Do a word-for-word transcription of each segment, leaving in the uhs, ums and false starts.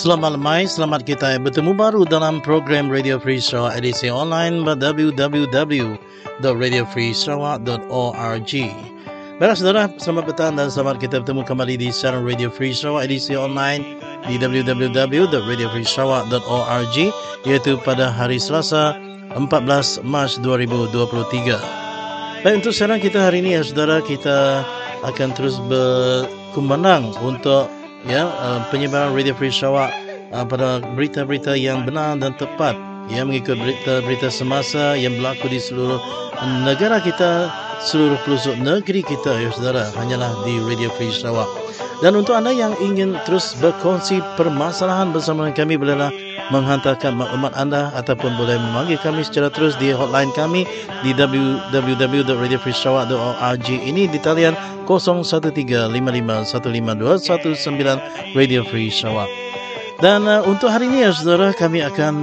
Selamat malam, selamat kita bertemu baru dalam program Radio Free Sarawak edisi online w w w dot radio free sarawak dot org. Baiklah saudara, selamat petang dan selamat kita bertemu kembali di siaran Radio Free Sarawak edisi online di w w w dot radio free sarawak dot org, iaitu pada hari Selasa empat belas Mac dua ribu dua puluh tiga. Baik, untuk siaran kita hari ini ya saudara, kita akan terus berkumandang untuk ya uh, penyebaran Radio Free Sarawak uh, pada berita-berita yang benar dan tepat, ya, mengikut berita-berita semasa yang berlaku di seluruh negara kita, seluruh pelosok negeri kita ya saudara, hanyalah di Radio Free Sarawak. Dan untuk anda yang ingin terus berkongsi permasalahan bersama dengan kami, bolehlah menghantarkan maklumat anda ataupun boleh memanggil kami secara terus di hotline kami di w w w dot radio free sarawak dot org ini di talian kosong satu tiga lima lima satu lima dua satu sembilan Radio Free Sarawak. Dan uh, untuk hari ini ya saudara, kami akan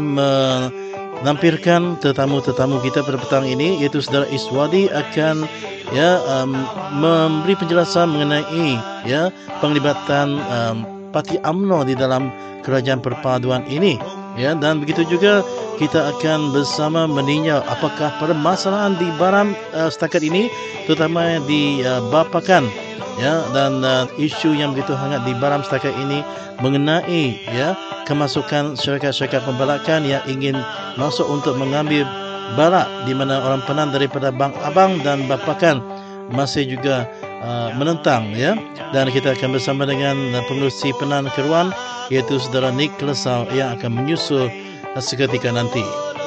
menampilkan tetamu-tetamu kita pada petang ini, iaitu saudara Iswadi akan ya um, memberi penjelasan mengenai ya penglibatan um, Parti UMNO di dalam kerajaan perpaduan ini, ya, dan begitu juga kita akan bersama meninjau apakah permasalahan di Baram uh, setakat ini, terutama di uh, Bapakan, ya, dan uh, isu yang begitu hangat di Baram setakat ini mengenai ya kemasukan syarikat-syarikat pembalakan yang ingin masuk untuk mengambil balak, di mana orang Penan daripada Bang Abang dan Bapakan masih juga uh, menentang, ya. Dan kita akan bersama dengan uh, pengerusi Penan Keruan, iaitu saudara Nick Lesau yang akan menyusul uh, seketika nanti.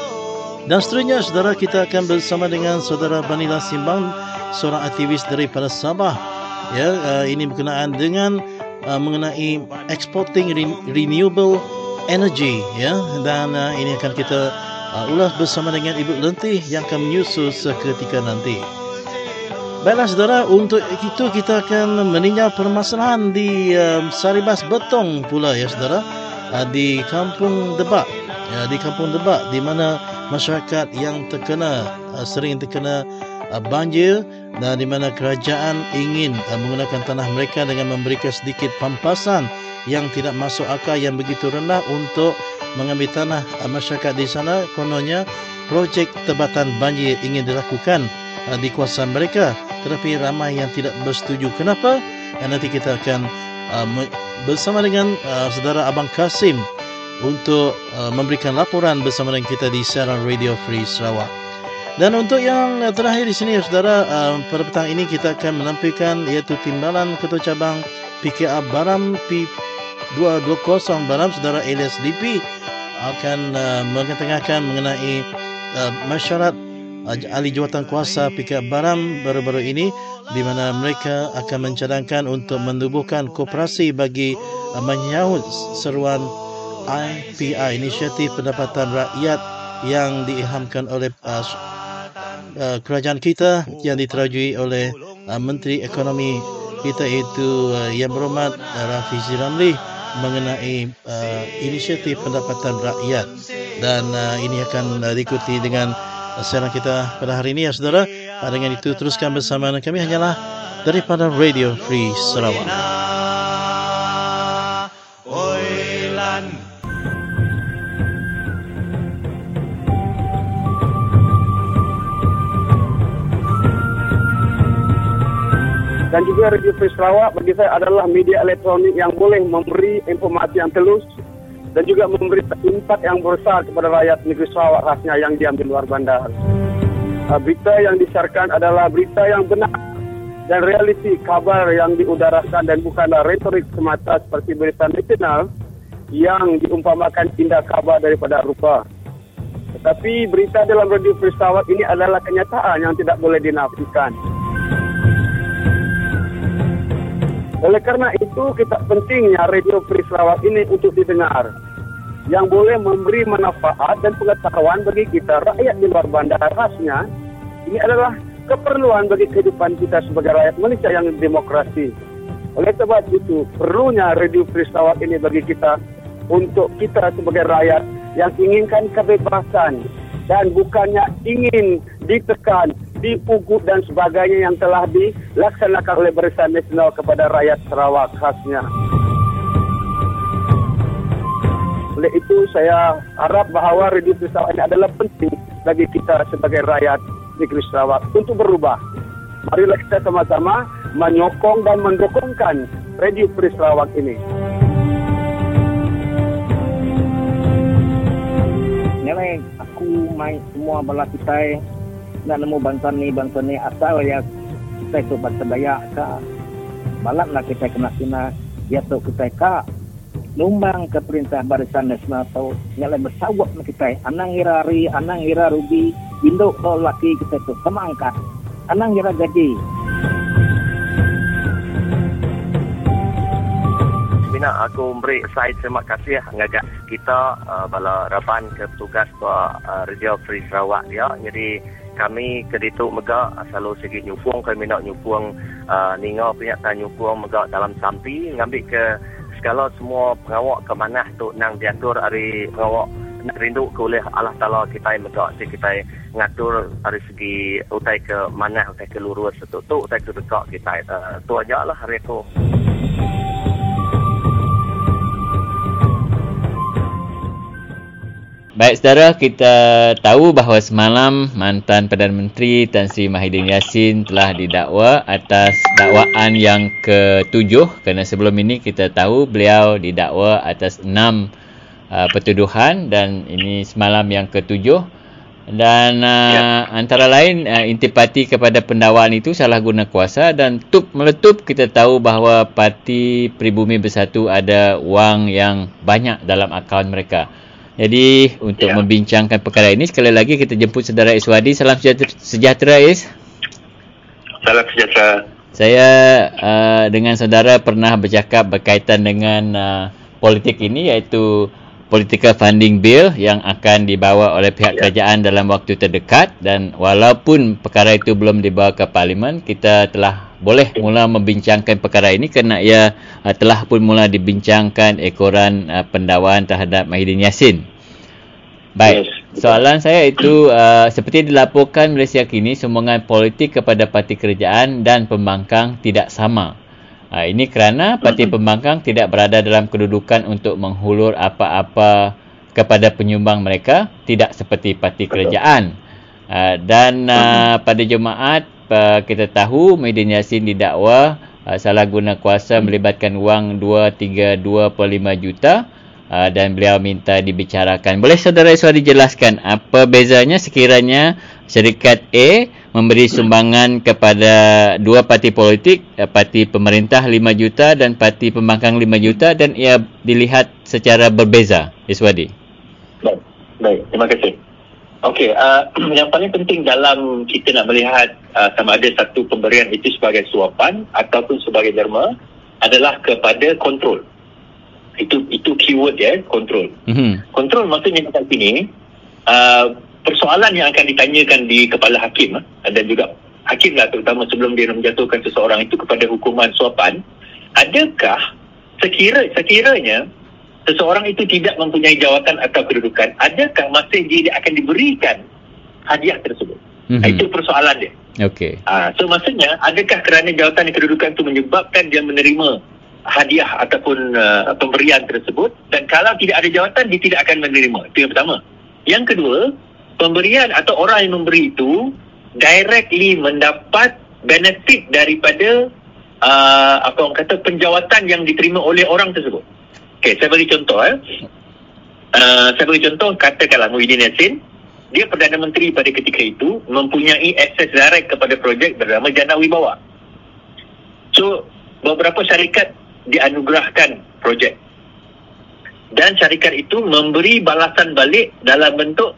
Dan seterusnya saudara, kita akan bersama dengan saudara Banila Simbang, seorang aktivis daripada Sabah, ya, uh, ini berkenaan dengan uh, mengenai exporting re- renewable energy, ya, dan uh, ini akan kita uh, ulas bersama dengan Ibu Lentih yang akan menyusul seketika nanti. Baiklah saudara, untuk itu kita akan meninjau permasalahan di uh, Saribas Betong pula ya saudara, uh, di Kampung Debak, ya, di Kampung Debak, di mana masyarakat yang terkena uh, sering terkena uh, banjir, dan di mana kerajaan ingin uh, menggunakan tanah mereka dengan memberikan sedikit pampasan yang tidak masuk akal, yang begitu rendah untuk mengambil tanah uh, masyarakat di sana. Kononnya projek tebatan banjir ingin dilakukan uh, di kawasan mereka, tetapi ramai yang tidak bersetuju. Kenapa? Dan nanti kita akan uh, bersama dengan uh, saudara Abang Kasim untuk uh, memberikan laporan bersama dengan kita di siaran Radio Free Sarawak. Dan untuk yang uh, terakhir di sini saudara, uh, pada petang ini kita akan menampilkan iaitu timbalan Ketua Cabang P K A Baram P dua dua kosong Baram, saudara Elias Lipi akan uh, mengetengahkan mengenai uh, mesyuarat ahli jawatan kuasa P K A Baram baru-baru ini, di mana mereka akan mencadangkan untuk menubuhkan koperasi bagi uh, menyahut seruan I P I, Inisiatif Pendapatan Rakyat, yang diilhamkan oleh uh, uh, kerajaan kita yang diterajui oleh uh, Menteri Ekonomi kita, iaitu uh, Yang Berhormat uh, Rafizi Ramli, mengenai uh, Inisiatif Pendapatan Rakyat. Dan uh, ini akan uh, diikuti dengan siaran kita pada hari ini ya saudara. Dengan itu teruskan bersama kami, hanyalah daripada Radio Free Sarawak. Dan juga Radio Free Sarawak bagi saya adalah media elektronik yang boleh memberi informasi yang telus dan juga memberi impak yang besar kepada rakyat negeri Sarawak, khasnya yang diam di luar bandar. Uh, berita yang disiarkan adalah berita yang benar dan realiti, kabar yang diudarakan, dan bukanlah retorik semata seperti berita nasional yang diumpamakan indah kabar daripada rupa. Tetapi berita dalam Radio Free Sarawak ini adalah kenyataan yang tidak boleh dinafikan. Oleh karena itu, kita pentingnya Radio Free Sarawak ini untuk didengar, yang boleh memberi manfaat dan pengetahuan bagi kita rakyat di luar bandar. Khasnya ini adalah keperluan bagi kehidupan kita sebagai rakyat Malaysia yang demokrasi. Oleh sebab itu, perlunya Radio Free Sarawak ini bagi kita, untuk kita sebagai rakyat yang inginkan kebebasan dan bukannya ingin ditekan, dipugut dan sebagainya yang telah dilaksanakan oleh Barisan Nasional kepada rakyat Sarawak khasnya. Oleh itu saya harap bahawa Radio Free Sarawak ini adalah penting bagi kita sebagai rakyat negeri Sarawak untuk berubah. Marilah kita sama-sama menyokong dan mendukungkan Radio Free Sarawak ini. Nilai aku main semua bala kita nak nemu bantuan ni bantuan ni asal ya kita itu bangsa Dayak ke balak nak kita kena kena ya tu kita ka lumbang ke Perintah Barisan Nasional atau nilai bersawak nak kita anang ira ri anang ira rugi induk to laki kita tu sama angkat anang ira gaji. Bina aku beri saya terima kasih ngajak kita uh, bala raban ke petugas buat uh, Radio Free Sarawak ya. Jadi kami keditu mega selalu segi nyupung kami nak nyupung uh, ninga punya tan nyupung mega dalam sampi ngambil ke segala semua pengawak ke mana tu nang diatur hari pengawak nak rindu ke oleh Allah Taala kita mega si kita ngatur dari segi utai ke mana utai ke lurus tu tu utai ke dekat kita uh, tu aja lah hari tu. Baik saudara, kita tahu bahawa semalam mantan Perdana Menteri Tan Sri Mahidin Yassin telah didakwa atas dakwaan yang ketujuh, kerana sebelum ini kita tahu beliau didakwa atas enam uh, pertuduhan dan ini semalam yang ketujuh. Dan uh, ya. antara lain uh, intipati kepada pendakwaan itu salah guna kuasa dan tup meletup kita tahu bahawa Parti Pribumi Bersatu ada wang yang banyak dalam akaun mereka. Jadi untuk ya. membincangkan perkara ini sekali lagi kita jemput saudara Iswadi. Salam sejahtera, sejahtera Is. Salam sejahtera. Saya uh, dengan saudara pernah bercakap berkaitan dengan uh, politik ini, iaitu Political Funding Bill yang akan dibawa oleh pihak ya. kerajaan dalam waktu terdekat, dan walaupun perkara itu belum dibawa ke Parlimen, kita telah boleh mula membincangkan perkara ini kerana ia uh, telah pun mula dibincangkan ekoran uh, pendakwaan terhadap Mahidin Yassin. Baik, soalan saya itu uh, seperti dilaporkan Malaysia kini sumbangan politik kepada parti kerajaan dan pembangkang tidak sama. Uh, ini kerana parti pembangkang tidak berada dalam kedudukan untuk menghulur apa-apa kepada penyumbang mereka, tidak seperti parti kerajaan. Uh, dan uh, pada Jumaat uh, kita tahu Mahidin Yassin didakwa uh, salah guna kuasa melibatkan wang dua ratus tiga puluh dua perpuluhan lima juta uh, dan beliau minta dibicarakan. Boleh saudara Iswadi jelaskan apa bezanya sekiranya syarikat A memberi sumbangan kepada dua parti politik, uh, parti pemerintah lima juta dan parti pembangkang lima juta, dan ia dilihat secara berbeza? Iswadi. Baik, baik. Terima kasih. Okey, uh, yang paling penting dalam kita nak melihat uh, sama ada satu pemberian itu sebagai suapan ataupun sebagai derma adalah kepada kontrol. Itu itu keyword ya, kontrol. Mm-hmm. Kontrol maksudnya kat sini uh, persoalan yang akan ditanyakan di kepala hakim uh, dan juga hakim lah terutama sebelum dia menjatuhkan seseorang itu kepada hukuman suapan, adakah sekira sekiranya seseorang itu tidak mempunyai jawatan atau kedudukan, adakah masih dia akan diberikan hadiah tersebut? Mm-hmm. Itu persoalan dia. Okey. Uh, so maksudnya, adakah kerana jawatan dan kedudukan itu menyebabkan dia menerima hadiah ataupun uh, pemberian tersebut, dan kalau tidak ada jawatan, dia tidak akan menerima. Itu yang pertama. Yang kedua, pemberian atau orang yang memberi itu directly mendapat benefit daripada uh, apa orang kata penjawatan yang diterima oleh orang tersebut. Okey, saya bagi contoh eh. Uh, saya bagi contoh, katakanlah Mahidin Yassin, dia Perdana Menteri pada ketika itu mempunyai akses direct kepada projek bernama Jana Wibawa. So, beberapa syarikat dianugerahkan projek. Dan syarikat itu memberi balasan balik dalam bentuk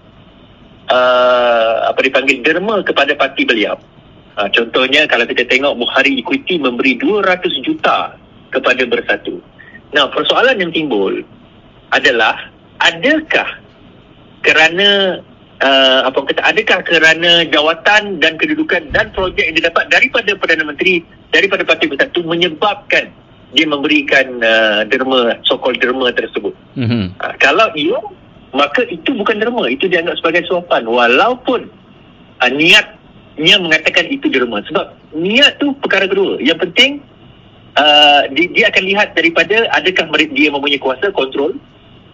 uh, apa dipanggil derma kepada parti beliau. Uh, contohnya kalau kita tengok Bukhari Equity memberi dua ratus juta kepada Bersatu. Nah, persoalan yang timbul adalah adakah kerana uh, apa kata adakah kerana jawatan dan kedudukan dan projek yang didapat daripada Perdana Menteri, daripada Parti Bersatu menyebabkan dia memberikan uh, derma, so-called derma tersebut. Mm-hmm. Uh, kalau ia, maka itu bukan derma, itu dianggap sebagai suapan walaupun uh, niatnya mengatakan itu derma. Sebab niat tu perkara kedua. Yang penting Uh, dia, dia akan lihat daripada adakah dia mempunyai kuasa kontrol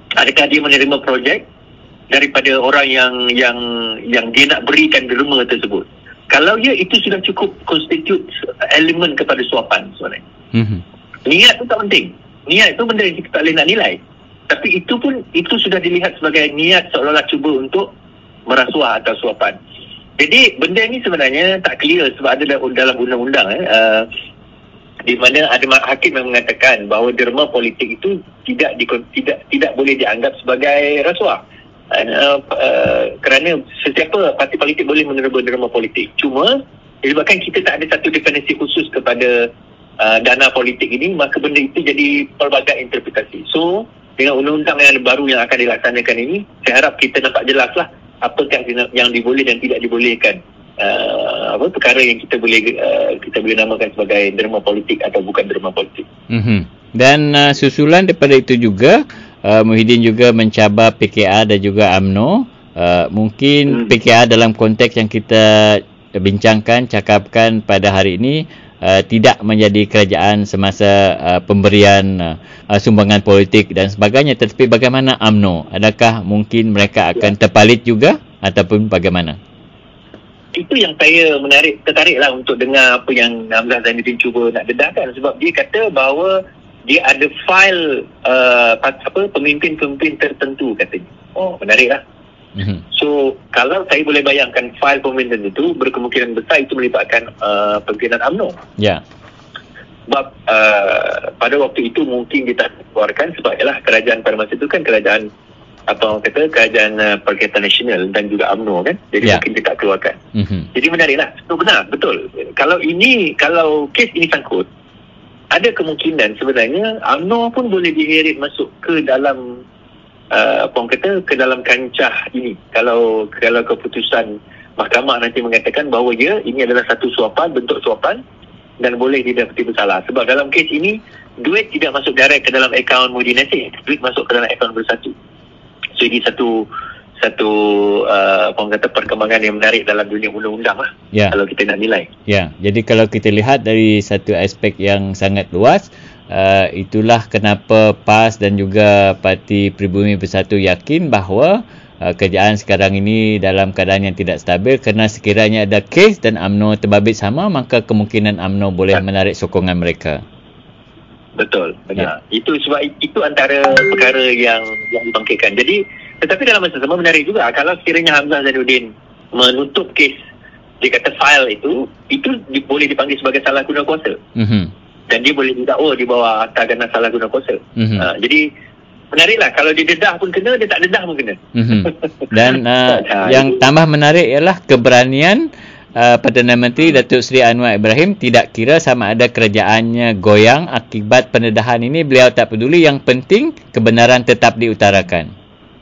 Adakah dia menerima projek daripada orang yang yang yang dia nak berikan derma tersebut? Kalau ya, itu sudah cukup constitute elemen kepada suapan sebenarnya. Mm-hmm. Niat tu tak penting. Niat tu benda yang kita tak boleh nak nilai. Tapi itu pun, itu sudah dilihat sebagai niat seolah-olah cuba untuk merasuah atau suapan. Jadi benda ni sebenarnya tak clear sebab ada dalam undang-undang eh, uh, di mana ada hakim yang mengatakan bahawa derma politik itu tidak di, tidak tidak boleh dianggap sebagai rasuah. Uh, uh, kerana sesiapa parti politik boleh menerima derma politik. Cuma disebabkan kita tak ada satu definisi khusus kepada uh, dana politik ini, maka benda itu jadi pelbagai interpretasi. So dengan undang-undang yang baru yang akan dilaksanakan ini, saya harap kita nampak jelaslah apakah yang diboleh dan tidak dibolehkan. Uh, apa perkara yang kita boleh uh, kita boleh namakan sebagai derma politik atau bukan derma politik. Mm-hmm. Dan uh, susulan daripada itu juga, uh, Muhyiddin juga mencabar P K R dan juga U M N O. Uh, mungkin hmm. P K R dalam konteks yang kita bincangkan, cakapkan pada hari ini, uh, tidak menjadi kerajaan semasa uh, pemberian uh, sumbangan politik dan sebagainya. Tetapi bagaimana U M N O? Adakah mungkin mereka akan terpalit juga ataupun bagaimana? Itu yang saya menarik, tertariklah untuk dengar apa yang Hamzah Zainuddin cuba nak dedahkan, sebab dia kata bahawa dia ada file uh, apa pemimpin-pemimpin tertentu katanya. Oh, menariklah. Mm-hmm. So, kalau saya boleh bayangkan file pemimpin itu berkemungkinan besar itu melibatkan uh, pimpinan U M N O. Ya. Yeah. Sebab uh, pada waktu itu mungkin kita keluarkan sebab ialah kerajaan pada masa itu kan kerajaan apa orang kata kerajaan uh, Perkhidmatan Nasional dan juga U M N O kan. Jadi yeah. mungkin dia tak keluarkan. Mm-hmm. Jadi menariklah. So benar, betul. Kalau ini, kalau kes ini sangkut, ada kemungkinan sebenarnya U M N O pun boleh diheret masuk ke dalam uh, apa orang kata ke dalam kancah ini. Kalau kalau keputusan mahkamah nanti mengatakan bahawa ya ini adalah satu suapan, bentuk suapan dan boleh didapati bersalah. Sebab dalam kes ini duit tidak masuk direct ke dalam akaun Muhyiddin Nasir. Duit masuk ke dalam akaun Bersatu. So ini satu satu uh, orang kata perkembangan yang menarik dalam dunia undang-undang lah. Ya. Kalau kita nak nilai. Ya. Jadi kalau kita lihat dari satu aspek yang sangat luas, uh, itulah kenapa P A S dan juga Parti Pribumi Bersatu yakin bahawa uh, kerajaan sekarang ini dalam keadaan yang tidak stabil, kerana sekiranya ada kes dan U M N O terbabit sama, maka kemungkinan U M N O boleh ya. menarik sokongan mereka. Betul, benar. Ya. Itu sebab itu antara perkara yang yang dibangkitkan. Jadi, tetapi dalam masa sama menarik juga kalau sekiranya Hamzah Zainuddin menutup kes, dia kata file itu, itu di, boleh dipanggil sebagai salah guna kuasa. Mm-hmm. Dan dia boleh didakwa di bawah akta gana salah guna kuasa. Mm-hmm. Uh, jadi, menariklah. Kalau dia dedah pun kena, dia tak dedah pun kena. Mm-hmm. Dan uh, yang tambah menarik ialah keberanian Uh, Perdana Menteri Datuk Seri Anwar Ibrahim. Tidak kira sama ada kerajaannya goyang akibat pendedahan ini, beliau tak peduli, yang penting kebenaran tetap diutarakan.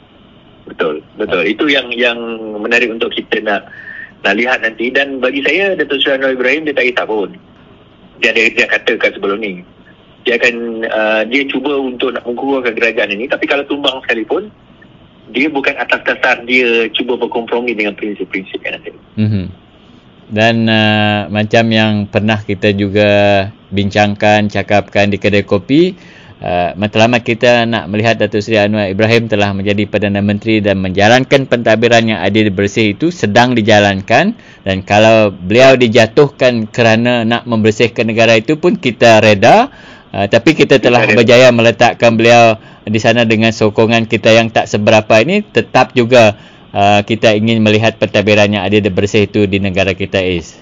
Betul, betul. Uh. Itu yang yang menarik untuk kita nak nak lihat nanti. Dan bagi saya Datuk Seri Anwar Ibrahim dia tak kisah pun. Dia dia, dia katakan sebelum ni dia akan uh, dia cuba untuk nak mengkurangkan kerajaan ini, tapi kalau tumbang sekalipun dia bukan atas dasar dia cuba berkompromi dengan prinsip-prinsip yang ada. Mhm. Dan uh, macam yang pernah kita juga bincangkan, cakapkan di kedai kopi, uh, matlamat kita nak melihat Datuk Seri Anwar Ibrahim telah menjadi Perdana Menteri dan menjalankan pentadbiran yang adil bersih itu sedang dijalankan. Dan kalau beliau dijatuhkan kerana nak membersihkan negara itu pun kita reda. Uh, tapi kita telah berjaya meletakkan beliau di sana dengan sokongan kita yang tak seberapa ini. Tetap juga Uh, kita ingin melihat pentadbiran yang adil dan bersih itu di negara kita, Is.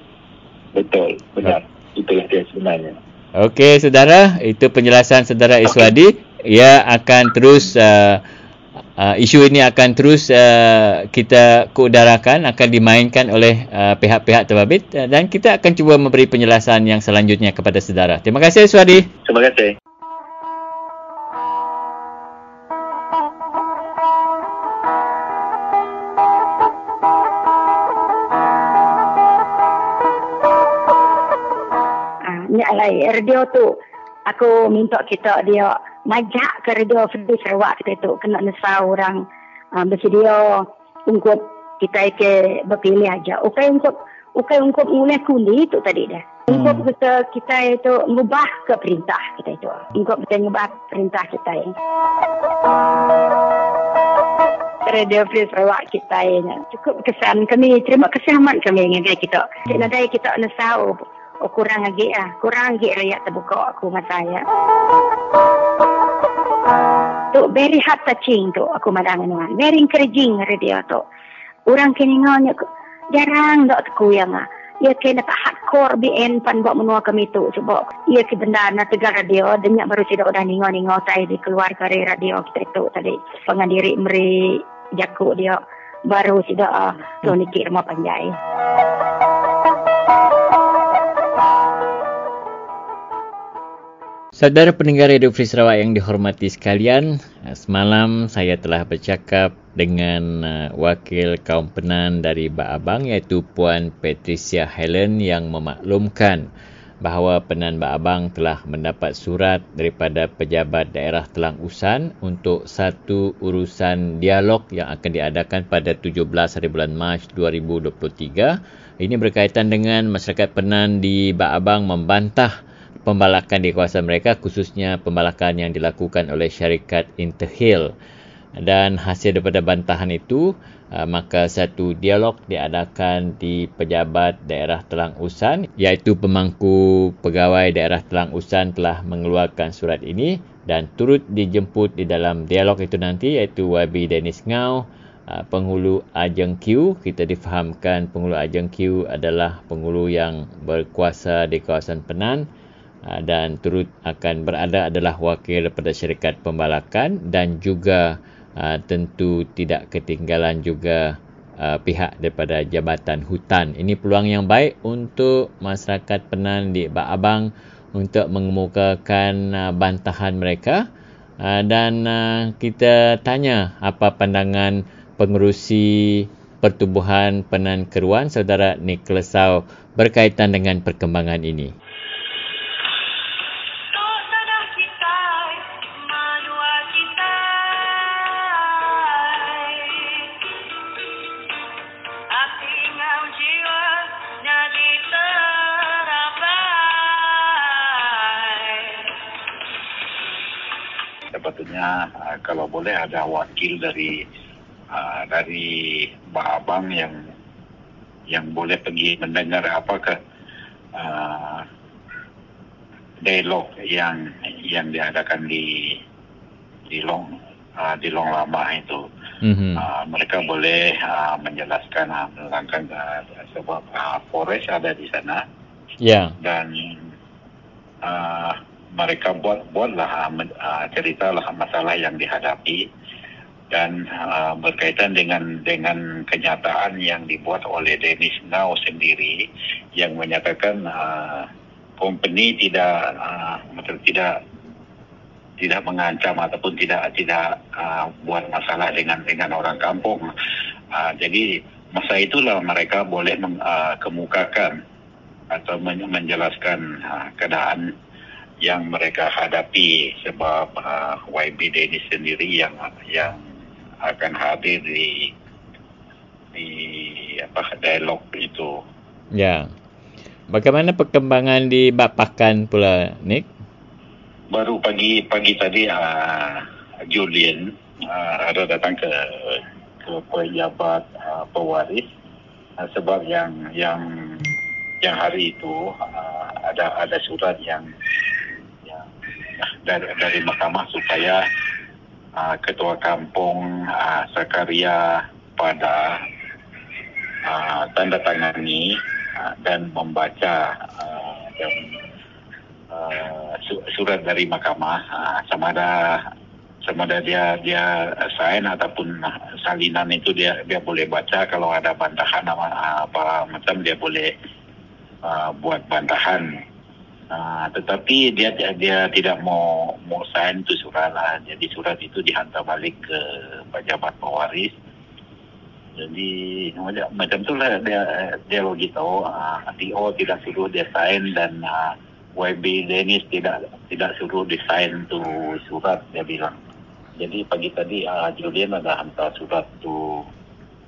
Betul, benar. Itulah dia sebenarnya. Okey, saudara, itu penjelasan saudara Iswadi. Okay. Ia akan terus uh, uh, isu ini akan terus uh, kita keudarakan, akan dimainkan oleh uh, pihak-pihak terbabit, uh, dan kita akan cuba memberi penjelasan yang selanjutnya kepada saudara. Terima kasih, Iswadi. Terima kasih. Radio tu aku minta kita dia majak ke Radio Free Sarawak kita tu kena nesa orang uh, bersedia untuk kita ke berpilih aja. Ukai untuk ukai untuk mulai kundi tu tadi dah. Hmm. Cukup kita, kita itu mengubah ke perintah kita itu. Cukup kita mengubah perintah kita ini. Radio Free Sarawak kita ini. Cukup kesan kami, terima kasih amat kami dengan kita. Kita dari kita nesau. Oh, kurang lagi ah, kurang lagi rakyat terbuka aku masa saya. Tu very heart touching tu aku madangan dengan. Very encouraging radio tu. Orang kini nganya jarang tak aku yang ah. Ia kena tak hardcore B N pan buat menua kami tu sebab ia ke benda na tegar radio denyak baru tidak udah ningo-ningo saya di keluar dari radio kita itu tadi pengadiri meri jaku dia baru tidak ah tu nikir rumah panjai. Saudara pendengar Radio Free Sarawak yang dihormati sekalian, semalam saya telah bercakap dengan uh, wakil kaum penan dari Bak Abang iaitu Puan Patricia Helen yang memaklumkan bahawa penan Bak Abang telah mendapat surat daripada pejabat daerah Telang Usan untuk satu urusan dialog yang akan diadakan pada tujuh belas hari bulan Mac dua ribu dua puluh tiga. Ini berkaitan dengan masyarakat penan di Bak Abang membantah pembalakan di kawasan mereka, khususnya pembalakan yang dilakukan oleh syarikat Interhill. Dan hasil daripada bantahan itu, uh, maka satu dialog diadakan di pejabat daerah Telang Usan, iaitu pemangku pegawai daerah Telang Usan telah mengeluarkan surat ini dan turut dijemput di dalam dialog itu nanti iaitu Y B Dennis Ngau, uh, penghulu Ajeng Q. Kita difahamkan penghulu Ajeng Q adalah penghulu yang berkuasa di kawasan Penan, dan turut akan berada adalah wakil daripada syarikat pembalakan dan juga uh, tentu tidak ketinggalan juga uh, pihak daripada Jabatan Hutan. Ini peluang yang baik untuk masyarakat Penan di Bak Abang untuk mengemukakan uh, bantahan mereka uh, dan uh, kita tanya apa pandangan pengerusi Pertubuhan Penan Keruan saudara Nicholas Sau berkaitan dengan perkembangan ini. Sepatutnya uh, kalau boleh ada wakil dari uh, dari Bak Abang yang yang boleh pergi mendengar apakah uh, dialog yang yang diadakan di di Long uh, di Long Lama itu. Mm-hmm. Uh, mereka boleh uh, menjelaskan uh, menerangkan uh, sebab uh, Forest ada di sana. Ya. Yeah. Dan uh, mereka buat buatlah uh, ceritalah masalah yang dihadapi dan uh, berkaitan dengan dengan kenyataan yang dibuat oleh Dennis Ngau sendiri yang menyatakan uh, company tidak uh, tidak tidak mengancam ataupun tidak tidak uh, buat masalah dengan dengan orang kampung. Uh, jadi masa itulah mereka boleh meng, uh, kemukakan atau men- menjelaskan uh, keadaan yang mereka hadapi sebab uh, Y B Dennis sendiri yang yang akan hadir di di apa dialog itu. Ya. Bagaimana perkembangan di Bak Pakan pula, Nick? Baru pagi pagi tadi uh, Julian uh, ada datang ke ke pejabat uh, pewaris uh, sebab yang yang yang hari itu uh, ada ada surat yang Dari, dari mahkamah supaya uh, ketua kampung uh, Sakaria pada uh, tanda tangani uh, dan membaca uh, dan, uh, surat dari mahkamah uh, sama ada sama ada dia dia sign ataupun salinan itu dia dia boleh baca. Kalau ada bantahan apa, apa macam dia boleh uh, buat bantahan. Uh, tetapi dia dia tidak mau mau sign tu surat lah. Jadi surat itu dihantar balik ke pejabat pewaris. Jadi macam macam tu lah dia dia lagi tahu uh, D O tidak suruh dia sign dan uh, Y B Dennis tidak tidak suruh dia sign tu surat dia bilang. Jadi pagi tadi uh, Julian ada hantar surat tu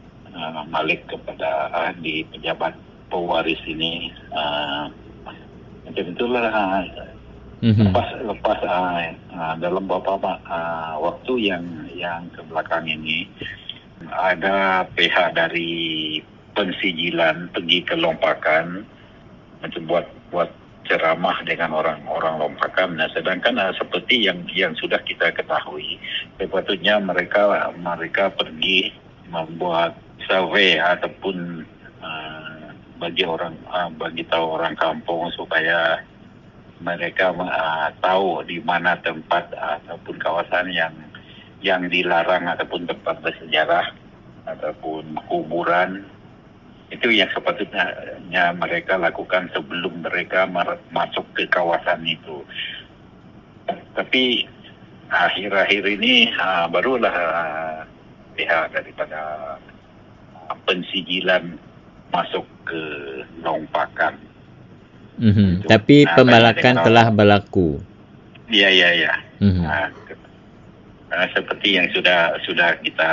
uh, balik kepada uh, di pejabat pewaris ini. Uh, Macam itulah uh, Mhm. lepas lepas uh, uh, dalam beberapa uh, waktu yang yang kebelakang ini ada pihak dari pensijilan pergi ke Lompakan macam buat buat ceramah dengan orang-orang Lompakan. Nah, sedangkan uh, seperti yang yang sudah kita ketahui, sepatutnya mereka mereka pergi membuat survei ataupun uh, bagi orang uh, bagi tahu orang kampung supaya mereka uh, tahu di mana tempat uh, ataupun kawasan yang yang dilarang ataupun tempat bersejarah ataupun kuburan. Itu yang sepatutnya mereka lakukan sebelum mereka mar- masuk ke kawasan itu. Tapi akhir-akhir ini uh, barulah uh, pihak daripada uh, pensijilan masuk ke Lompakan. Mhm. Tapi Nah, pembalakan dengan- telah berlaku. Ya, ya, ya. Mhm. Uh, uh, seperti yang sudah sudah kita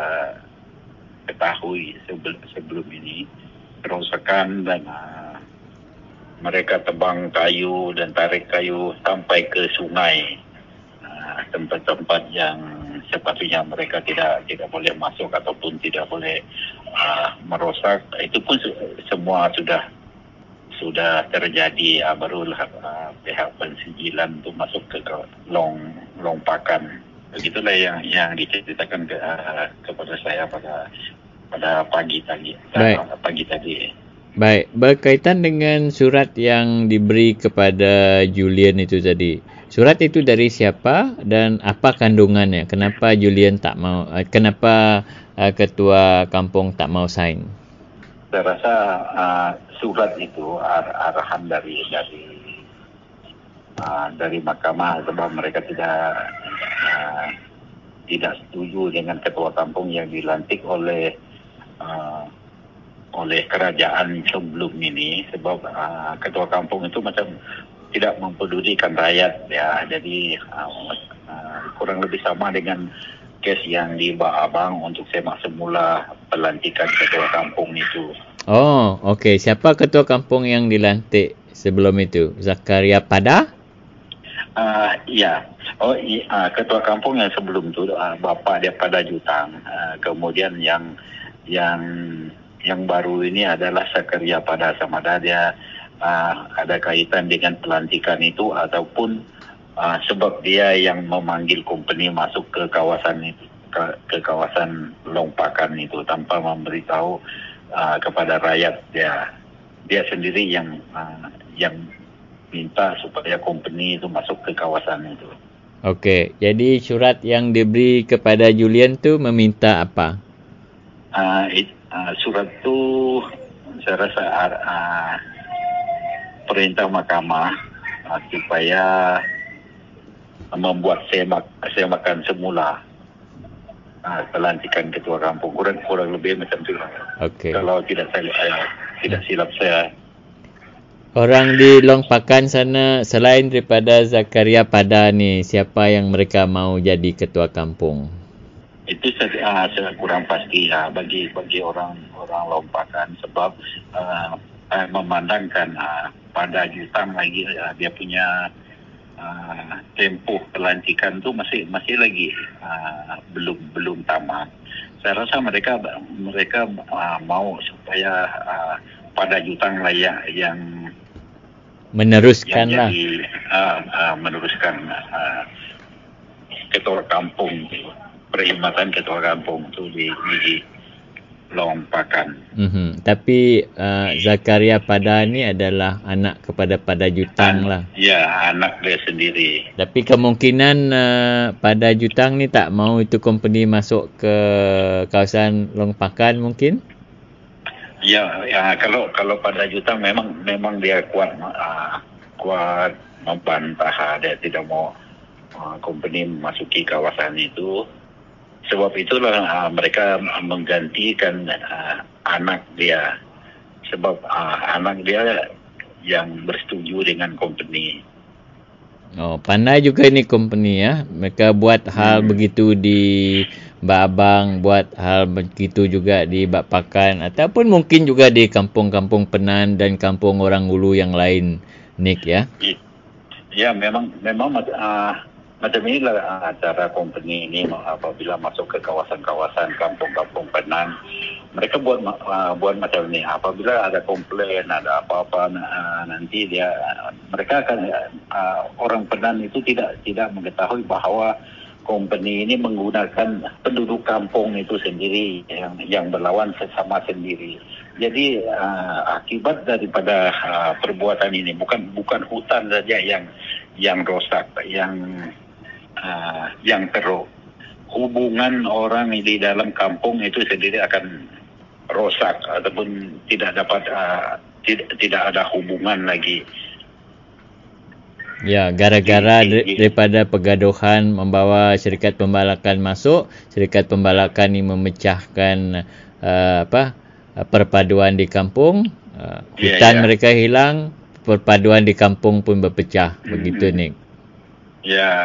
ketahui sebelum, sebelum ini, kerosakan dan uh, mereka tebang kayu dan tarik kayu sampai ke sungai, uh, tempat-tempat yang sepatutnya mereka tidak tidak boleh masuk ataupun tidak boleh uh, merosak. Itu pun se- semua sudah sudah terjadi. Uh, barulah uh, pihak pensijilan itu masuk ke ke long Lompakan. Begitulah yang yang diceritakan ke, uh, kepada saya pada pada pagi tadi. Baik. Uh, pagi tadi. Baik, berkaitan dengan surat yang diberi kepada Julian itu tadi. Surat itu dari siapa dan apa kandungannya? Kenapa Julian tak mau, uh, kenapa uh, ketua kampung tak mau sign? Saya rasa uh, surat itu ar- arahan dari dari uh, dari mahkamah sebab mereka tidak uh, tidak setuju dengan ketua kampung yang dilantik oleh uh, oleh kerajaan sebelum ini, sebab uh, ketua kampung itu macam tidak mempedulikan rakyat ya. Jadi uh, uh, kurang lebih sama dengan kes yang di Baabang untuk semak semula pelantikan ketua kampung itu. Oh, okey. Siapa ketua kampung yang dilantik sebelum itu? Zakaria Pada? Uh, ya, oh i, uh, ketua kampung yang sebelum tu uh, bapa dia Pada Jutang. Uh, kemudian yang yang yang baru ini adalah Zakaria Pada Samada. Dia uh, ada kaitan dengan pelantikan itu ataupun uh, sebab dia yang memanggil company masuk ke kawasan itu, ke, ke kawasan Lompakan itu tanpa memberitahu uh, kepada rakyat. Dia dia sendiri yang uh, yang minta supaya company itu masuk ke kawasan itu. Okey. Jadi surat yang diberi kepada Julian tu meminta apa? Uh, it, uh, surat tu saya rasa uh, perintah mahkamah uh, supaya membuat semak semakan semula uh, pelantikan ketua kampung. Kurang kurang lebih macam tu. Okey. Kalau tidak saya uh, tidak silap saya. Orang di Lompakan sana selain daripada Zakaria Pada ni, siapa yang mereka mau jadi ketua kampung? Itu saya, uh, saya kurang pasti uh, bagi bagi orang orang Lompakan sebab uh, uh, memandangkan uh, Pada Jutang lagi uh, dia punya uh, tempoh pelantikan tu masih masih lagi uh, belum belum tamat. Saya rasa mereka mereka uh, mau supaya uh, Pada Jutang lah yang, yang Meneruskan yang lah. jadi uh, uh, meneruskan uh, ketua kampung, perkhidmatan ketua kampung tu di, di Lompakan. Mhm. Tapi uh, Zakaria Pada ni adalah anak kepada Pada Jutang An- lah. Ya, anak dia sendiri. Tapi kemungkinan uh, Pada Jutang ni tak mau itu company masuk ke kawasan Lompakan mungkin? Ya, ya kalau kalau Pada Jutang memang memang dia kuat uh, kuat membantah, dia tidak mau uh, company memasuki kawasan itu. Sebab itulah uh, mereka menggantikan uh, anak dia. Sebab uh, anak dia yang bersetuju dengan company. Oh, pandai juga ni company ya. Mereka buat hal Hmm. begitu di Baabang, buat hal begitu juga di Bapakan ataupun mungkin juga di kampung-kampung Penan dan kampung orang Ulu yang lain Nick ya. Ya, memang memang uh, macam inilah uh, cara company ini apabila masuk ke kawasan-kawasan kampung-kampung Penan. Mereka buat uh, buat macam ini. Apabila ada komplain, ada apa-apa uh, nanti dia uh, mereka akan uh, orang Penan itu tidak tidak mengetahui bahawa company ini menggunakan penduduk kampung itu sendiri yang yang berlawan sesama sendiri. Jadi uh, akibat daripada uh, perbuatan ini bukan bukan hutan saja yang yang rosak, yang uh, yang teruk. Hubungan orang di dalam kampung itu sendiri akan rosak ataupun tidak dapat uh, tidak tidak ada hubungan lagi. Ya, gara-gara daripada pergaduhan membawa syarikat pembalakan masuk, syarikat pembalakan ini memecahkan uh, apa perpaduan di kampung, uh, hutan yeah, yeah. mereka hilang, perpaduan di kampung pun berpecah. Mm-hmm. Begitu, Nick. Ya. Yeah.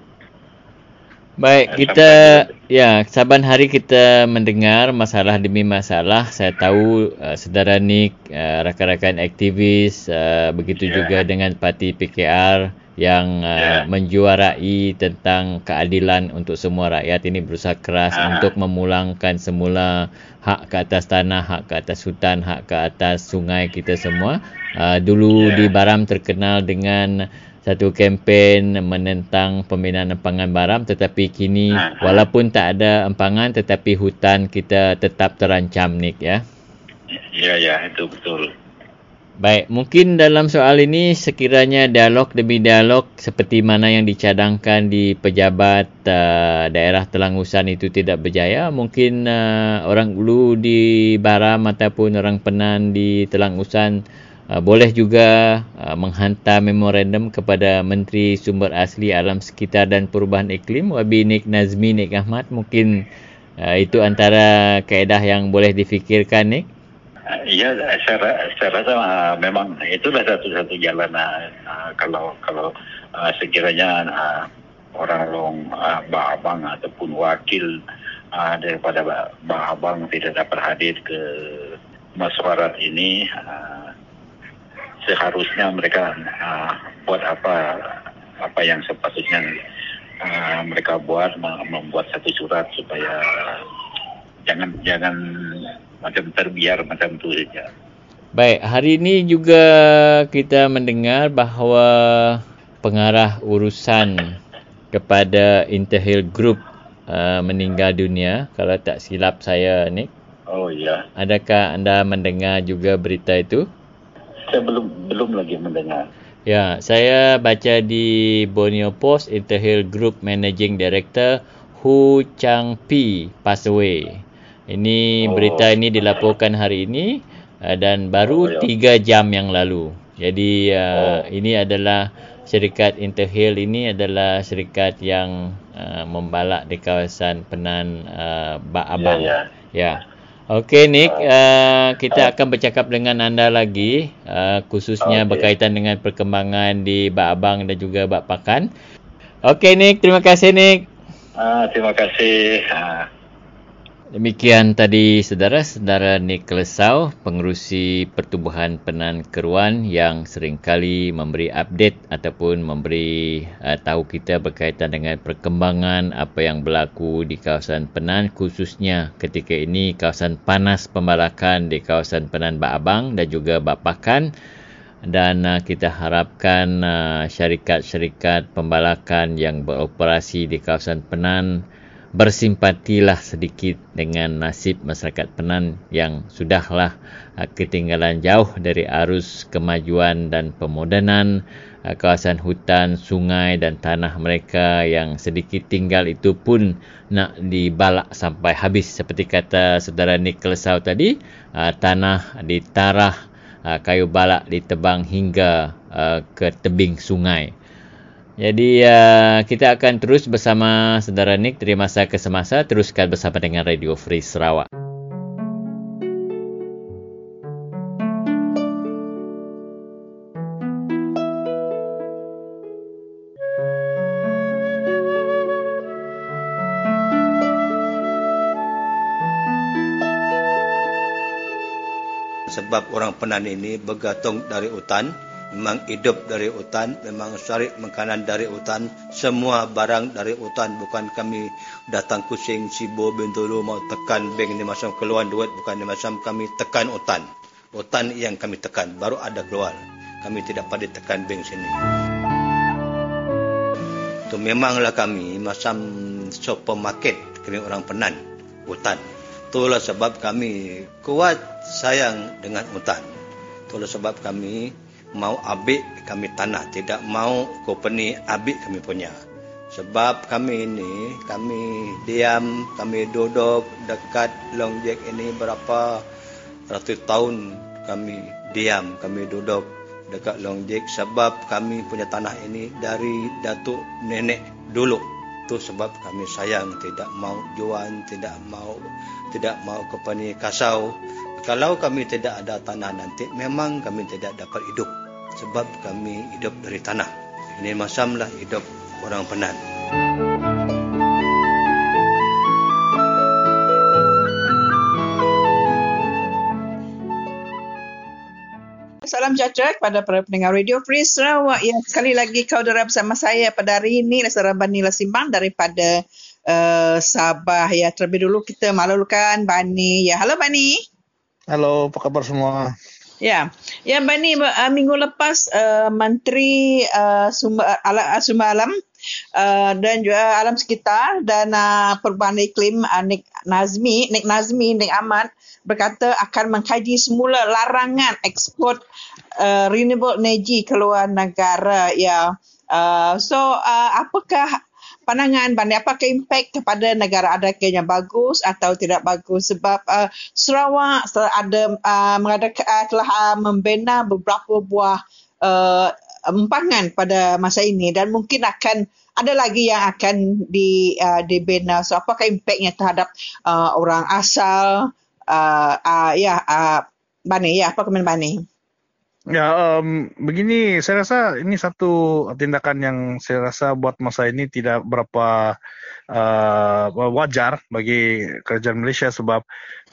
Baik, kita ya saban hari kita mendengar masalah demi masalah. Saya tahu uh, saudara Nick, uh, rakan-rakan aktivis, uh, begitu yeah. juga dengan parti P K R yang uh, yeah. menjuarai tentang keadilan untuk semua rakyat ini, berusaha keras uh. untuk memulangkan semula hak ke atas tanah, hak ke atas hutan, hak ke atas sungai kita semua. Uh, dulu yeah. di Baram terkenal dengan satu kempen menentang pembinaan empangan Baram, tetapi kini uh. walaupun tak ada empangan tetapi hutan kita tetap terancam, Nick ya. Ya ya, itu betul. Baik, mungkin dalam soal ini sekiranya dialog demi dialog seperti mana yang dicadangkan di pejabat uh, daerah Telangusan itu tidak berjaya, mungkin uh, orang Ulu di Baram ataupun orang Penan di Telangusan uh, boleh juga uh, menghantar memorandum kepada Menteri Sumber Asli Alam Sekitar dan Perubahan Iklim, Wabi Nik Nazmi Nik Ahmad. Mungkin uh, itu antara kaedah yang boleh difikirkan, Nik. Ya, saya, saya rasa uh, memang itulah satu-satu jalan uh, kalau kalau uh, sekiranya uh, orang long uh, Bah Abang ataupun wakil uh, daripada Bah Abang tidak dapat hadir ke mesyuarat ini, uh, seharusnya mereka uh, buat apa apa yang sepatutnya uh, mereka buat, membuat satu surat supaya uh, jangan jangan macam terbiar macam tu saja. Baik, hari ini juga kita mendengar bahawa pengarah urusan kepada Interhill Group uh, meninggal dunia, kalau tak silap saya, Nick. Oh ya. Adakah anda mendengar juga berita itu? Saya belum belum lagi mendengar. Ya, saya baca di Borneo Post, Interhill Group Managing Director Hu Chang-pi pass away. Ini oh. berita ini dilaporkan hari ini uh, dan baru oh, ya. tiga jam yang lalu. Jadi uh, oh. ini adalah syarikat Interhill, ini adalah syarikat yang uh, membalak di kawasan Penan uh, Bah Abang. Ya. ya. ya. Okey, Nick, uh, kita akan bercakap dengan anda lagi uh, khususnya okay. berkaitan dengan perkembangan di Bah Abang dan juga Bah Pakan. Okey, Nick, terima kasih, Nick. Ah, terima kasih. Ah. Demikian tadi saudara-saudara Nick Lesau, pengerusi Pertubuhan Penan Keruan yang seringkali memberi update ataupun memberi uh, tahu kita berkaitan dengan perkembangan apa yang berlaku di kawasan Penan, khususnya ketika ini kawasan panas pembalakan di kawasan Penan Bah Abang dan juga Bah Pakan. Dan uh, kita harapkan uh, syarikat-syarikat pembalakan yang beroperasi di kawasan Penan bersimpatilah sedikit dengan nasib masyarakat Penan yang sudahlah uh, ketinggalan jauh dari arus kemajuan dan pemodenan uh, kawasan hutan, sungai dan tanah mereka yang sedikit tinggal itu pun nak dibalak sampai habis. Seperti kata saudara Nick Lesau tadi, uh, tanah ditarah, uh, kayu balak ditebang hingga uh, ke tebing sungai. Jadi uh, kita akan terus bersama saudara Nick dari masa ke semasa. Teruskan bersama dengan Radio Free Sarawak. Sebab orang Penan ini bergantung dari hutan, memang hidup dari hutan, memang cari makanan dari hutan, semua barang dari hutan. Bukan kami datang kucing, sibo, bintulu mau tekan bank ni macam keluar duit, bukan ni macam kami tekan hutan. Hutan yang kami tekan, baru ada keluar. Kami tidak pada tekan bank sini. Itu memanglah kami macam supermarket, kami orang Penan, hutan. Itulah sebab kami kuat sayang dengan hutan. Itulah sebab kami mau ambil kami tanah, tidak mau company ambil kami punya. Sebab kami ini, kami diam, kami duduk dekat Long Jack ini berapa ratus tahun kami diam, kami duduk dekat Long Jack sebab kami punya tanah ini dari datuk nenek dulu. Itu sebab kami sayang, tidak mau jual, tidak mau tidak mau company kasau. Kalau kami tidak ada tanah nanti, memang kami tidak dapat hidup. Sebab kami hidup dari tanah. Ini macamlah hidup orang Penan. Salam sejahtera kepada para pendengar Radio Free Sarawak. Ya, sekali lagi kau dera bersama saya pada hari ini, Saudara Bani Lasimbang daripada uh, Sabah. Ya, terlebih dulu kita maklumkan Bani. Ya, halo Bani. Halo, apa kabar semua? Ya, ya Bani, uh, minggu lepas uh, Menteri uh, Sumber, Ala, Sumber Alam uh, dan juga Alam Sekitar dan uh, Perubahan Iklim uh, Nik Nazmi, Nik Nazmi, Nik Ahmad berkata akan mengkaji semula larangan ekspor uh, renewable energy ke luar negara. Ya, uh, so uh, apakah pandangan Bani, apakah impak kepada negara, adakah yang bagus atau tidak bagus? Sebab uh, Sarawak ada uh, mengadakan uh, telah uh, membina beberapa buah uh, empangan pada masa ini dan mungkin akan ada lagi yang akan di uh, dibina. So apakah impaknya terhadap uh, orang asal? Uh, uh, ya, uh, Bani, ya, apa komen Bani? Ya, um, begini, saya rasa ini satu tindakan yang saya rasa buat masa ini tidak berapa uh, wajar bagi kerajaan Malaysia sebab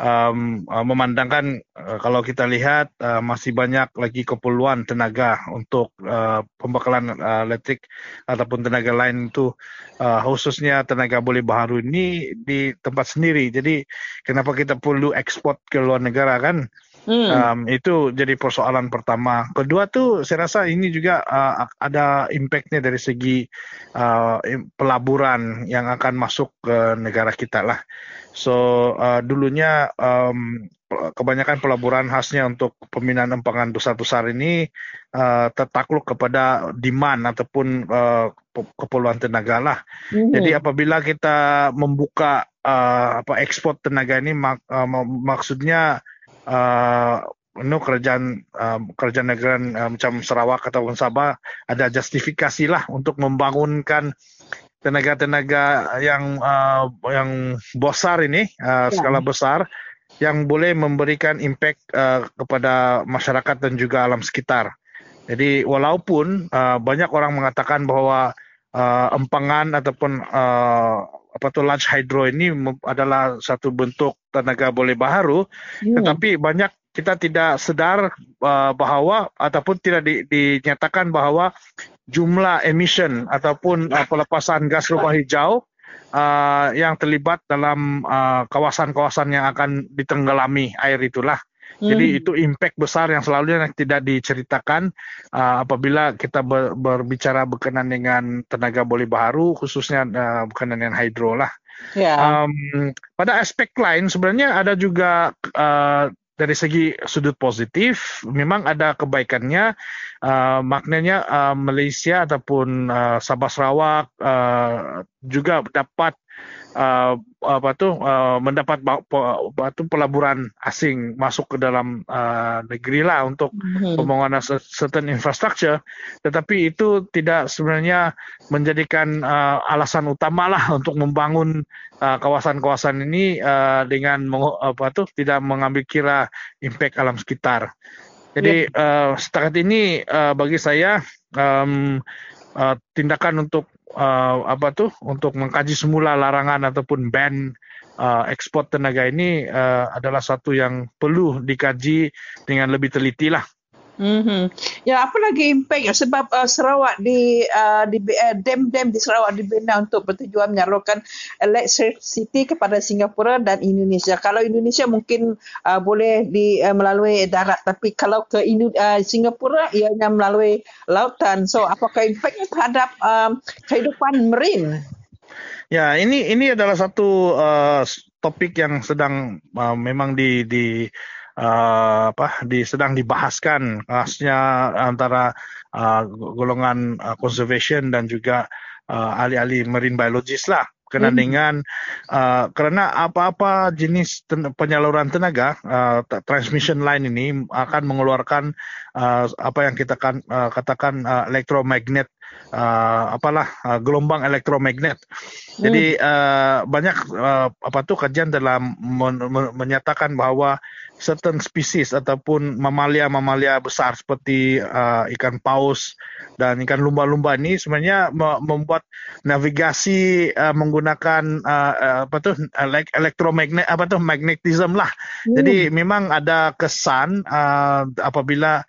um, uh, memandangkan uh, kalau kita lihat uh, masih banyak lagi keperluan tenaga untuk uh, pembekalan uh, elektrik ataupun tenaga lain itu uh, khususnya tenaga boleh baharu ini di tempat sendiri. Jadi kenapa kita perlu ekspor ke luar negara kan? Hmm. Um, itu jadi persoalan pertama. Kedua tu saya rasa ini juga uh, ada impaknya dari segi uh, pelaburan yang akan masuk ke negara kita lah. So uh, dulunya um, kebanyakan pelaburan khasnya untuk pembinaan empangan besar-besar ini uh, tertakluk kepada demand ataupun uh, keperluan tenaga lah. Hmm. Jadi apabila kita membuka uh, apa ekspor tenaga ini mak, uh, maksudnya Uh, no, kerajaan uh, kerajaan negara uh, macam Sarawak ataupun Sabah ada justifikasi lah untuk membangunkan tenaga-tenaga yang uh, yang besar ini uh, skala besar yang boleh memberikan impact uh, kepada masyarakat dan juga alam sekitar. Jadi walaupun uh, banyak orang mengatakan bahawa uh, empangan ataupun uh, apa tu large hydro ini adalah satu bentuk tenaga boleh baharu, hmm. tetapi banyak kita tidak sedar uh, bahawa ataupun tidak di, dinyatakan bahawa jumlah emission ataupun uh, pelepasan gas rumah hijau uh, yang terlibat dalam uh, kawasan-kawasan yang akan ditenggelami air itulah. Hmm. Jadi itu impact besar yang selalu yang tidak diceritakan uh, apabila kita ber, berbicara berkenaan dengan tenaga boleh baharu, khususnya uh, berkenaan dengan hidro lah. Yeah. Um, pada aspek lain sebenarnya ada juga uh, dari segi sudut positif, memang ada kebaikannya. Uh, maknanya uh, Malaysia ataupun uh, Sabah Sarawak uh, juga dapat Uh, apa tu uh, mendapat apa tu pelaburan asing masuk ke dalam uh, negeri lah untuk mm-hmm. pembangunan certain infrastructure, tetapi itu tidak sebenarnya menjadikan uh, alasan utama lah untuk membangun uh, kawasan-kawasan ini uh, dengan apa tu tidak mengambil kira impact alam sekitar. Jadi yeah. uh, setakat ini uh, bagi saya um, uh, tindakan untuk Uh, apa tu untuk mengkaji semula larangan ataupun ban uh, ekspor tenaga ini uh, adalah satu yang perlu dikaji dengan lebih teliti lah. Mm-hmm. Ya, apa lagi impact ya? Sebab uh, Sarawak di uh, di uh, dam-dam di Sarawak dibina untuk bertujuan menyalurkan electricity kepada Singapura dan Indonesia. Kalau Indonesia mungkin uh, boleh di uh, melalui darat, tapi kalau ke Indo- uh, Singapura ianya melalui lautan. So, apakah impactnya terhadap um, kehidupan marine? Ya, ini ini adalah satu uh, topik yang sedang uh, memang di di Uh, apa di sedang dibahaskan khasnya antara uh, golongan uh, conservation dan juga uh, ahli-ahli marine biologist lah berkenaan hmm. dengan uh, kerana apa-apa jenis ten- penyaluran tenaga uh, transmission line ini akan mengeluarkan uh, apa yang kita kan uh, katakan uh, elektromagnet uh, apalah uh, gelombang elektromagnet. Hmm. Jadi uh, banyak uh, apa tu kajian dalam men- men- menyatakan bahawa certain species ataupun mamalia-mamalia besar seperti uh, ikan paus dan ikan lumba-lumba ini sebenarnya me- membuat navigasi uh, menggunakan uh, uh, apa tu like elektromagnet apa tu magnetism lah. Hmm. Jadi memang ada kesan uh, apabila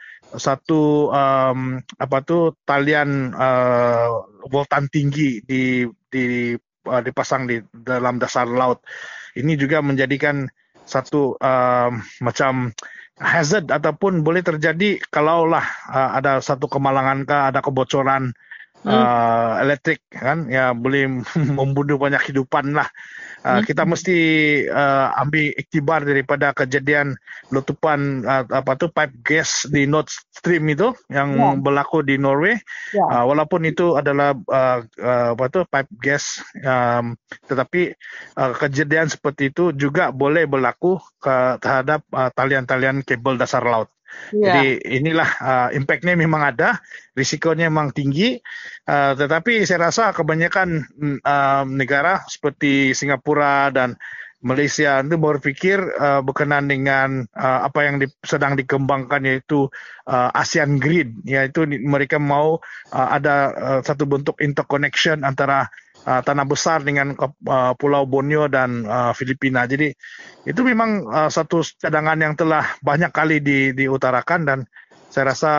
satu um, apa tu talian uh, voltan tinggi di di uh, dipasang di dalam dasar laut. Ini juga menjadikan satu uh, macam hazard ataupun boleh terjadi kalaulah uh, ada satu kemalangan ke ada kebocoran uh, hmm. elektrik kan ya boleh membunuh banyak kehidupan lah. Uh, kita mesti uh, ambil iktibar daripada kejadian letupan uh, apa tu pipe gas di Nord Stream itu yang yeah. berlaku di Norway. Yeah. Uh, walaupun itu adalah uh, uh, apa tu pipe gas, um, tetapi uh, kejadian seperti itu juga boleh berlaku ke, terhadap uh, talian-talian kabel dasar laut. Yeah. Jadi inilah uh, impactnya memang ada, risikonya memang tinggi, uh, tetapi saya rasa kebanyakan uh, negara seperti Singapura dan Malaysia itu berfikir uh, berkenaan dengan uh, apa yang di, sedang dikembangkan yaitu uh, ASEAN Grid, yaitu mereka mau uh, ada uh, satu bentuk interconnection antara Uh, tanah besar dengan uh, Pulau Borneo dan uh, Filipina. Jadi itu memang uh, satu cadangan yang telah banyak kali di, diutarakan dan saya rasa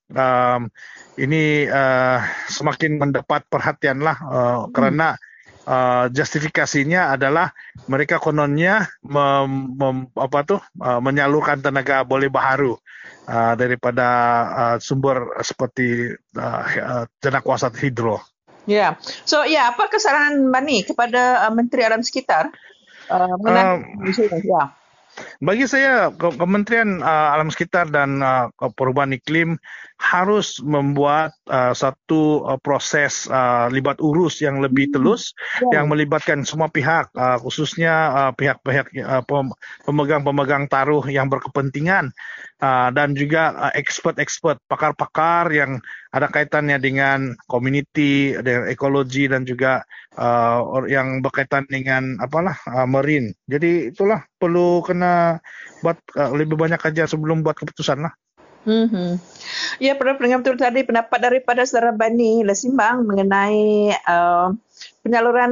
um, ini uh, semakin mendapat perhatian lah uh, hmm. kerana uh, justifikasinya adalah mereka kononnya mem, mem, apa tuh uh, menyalurkan tenaga boleh baharu uh, daripada uh, sumber seperti uh, uh, tenaga kuasa hidro. Ya, yeah. So ya, yeah, apa kesaran Bani kepada uh, Menteri Alam Sekitar uh, mengenai uh, isu ini? Ya. Bagi saya, Kementerian uh, Alam Sekitar dan uh, Perubahan Iklim harus membuat uh, satu uh, proses uh, libat urus yang lebih telus, yeah. yang melibatkan semua pihak, uh, khususnya uh, pihak-pihak uh, pemegang-pemegang taruh yang berkepentingan uh, dan juga uh, expert-expert, pakar-pakar yang ada kaitannya dengan community, dengan ekologi dan juga uh, yang berkaitan dengan apalah uh, marine. Jadi itulah perlu kena buat uh, lebih banyak kajian sebelum buat keputusan lah. Hmm. Ya, pada pendengar betul tadi pendapat daripada saudara Bani Lasimbang mengenai uh, penyaluran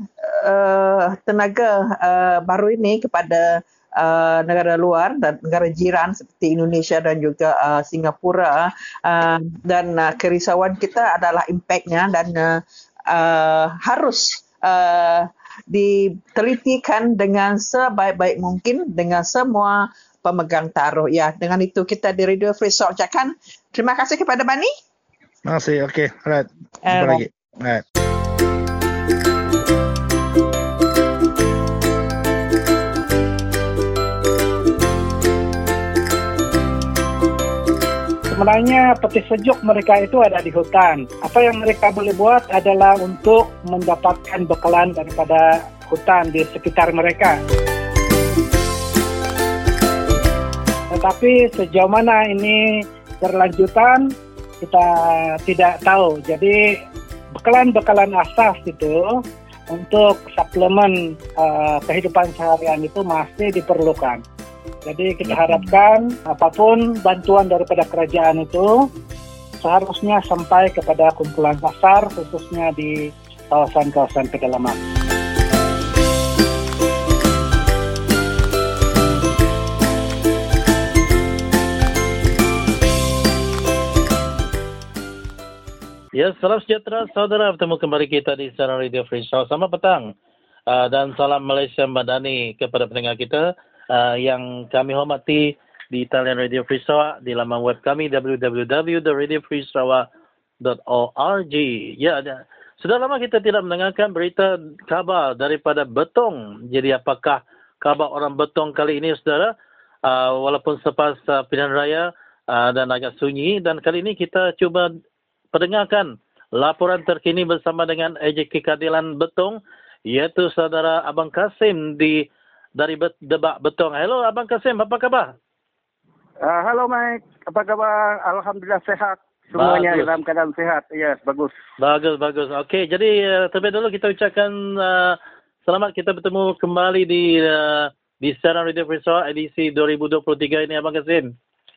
uh, tenaga uh, baru ini kepada uh, negara luar dan negara jiran seperti Indonesia dan juga uh, Singapura uh, dan uh, kerisauan kita adalah impaknya dan uh, uh, harus uh, ditelitikan dengan sebaik-baik mungkin dengan semua pemegang taruh. Ya, dengan itu kita di Radio Free Sarawak ucapkan terima kasih kepada Bani. Terima kasih. Okey, alright. Jumpa uh, lagi. Alright. Sebenarnya peti sejuk mereka itu ada di hutan. Apa yang mereka boleh buat adalah untuk mendapatkan bekalan daripada hutan di sekitar mereka. Tetapi sejauh mana ini berlanjutan kita tidak tahu. Jadi bekalan-bekalan asas itu untuk suplemen uh, kehidupan seharian itu masih diperlukan. Jadi kita harapkan apapun bantuan daripada kerajaan itu seharusnya sampai kepada kumpulan pasar khususnya di kawasan-kawasan pedalaman. Ya, salam sejahtera saudara, bertemu kembali kita di siaran Radio Free Sarawak. Selamat petang uh, dan salam Malaysia Madani kepada pendengar kita uh, yang kami hormati di talian Radio Free Sarawak, di laman web kami w w w dot radio free sarawak dot org. Ya, ada. Sudah lama kita tidak mendengarkan berita khabar daripada Betong. Jadi apakah khabar orang Betong kali ini, saudara? Uh, walaupun selepas uh, pilihan raya uh, dan agak sunyi, dan kali ini kita cuba pendengarkan laporan terkini bersama dengan A J K Keadilan Betong, iaitu saudara Abang Kasim di dari Bet, Debak Betong. Hello Abang Kasim, apa khabar? Uh, halo Mike, apa khabar? Alhamdulillah sehat. Semuanya bagus. Dalam keadaan sehat. Yes, bagus. Bagus, bagus. Okey, jadi uh, terlebih dahulu kita ucapkan uh, selamat kita bertemu kembali di uh, di siaran Radio Free Sarawak edisi dua ribu dua puluh tiga ini Abang Kasim.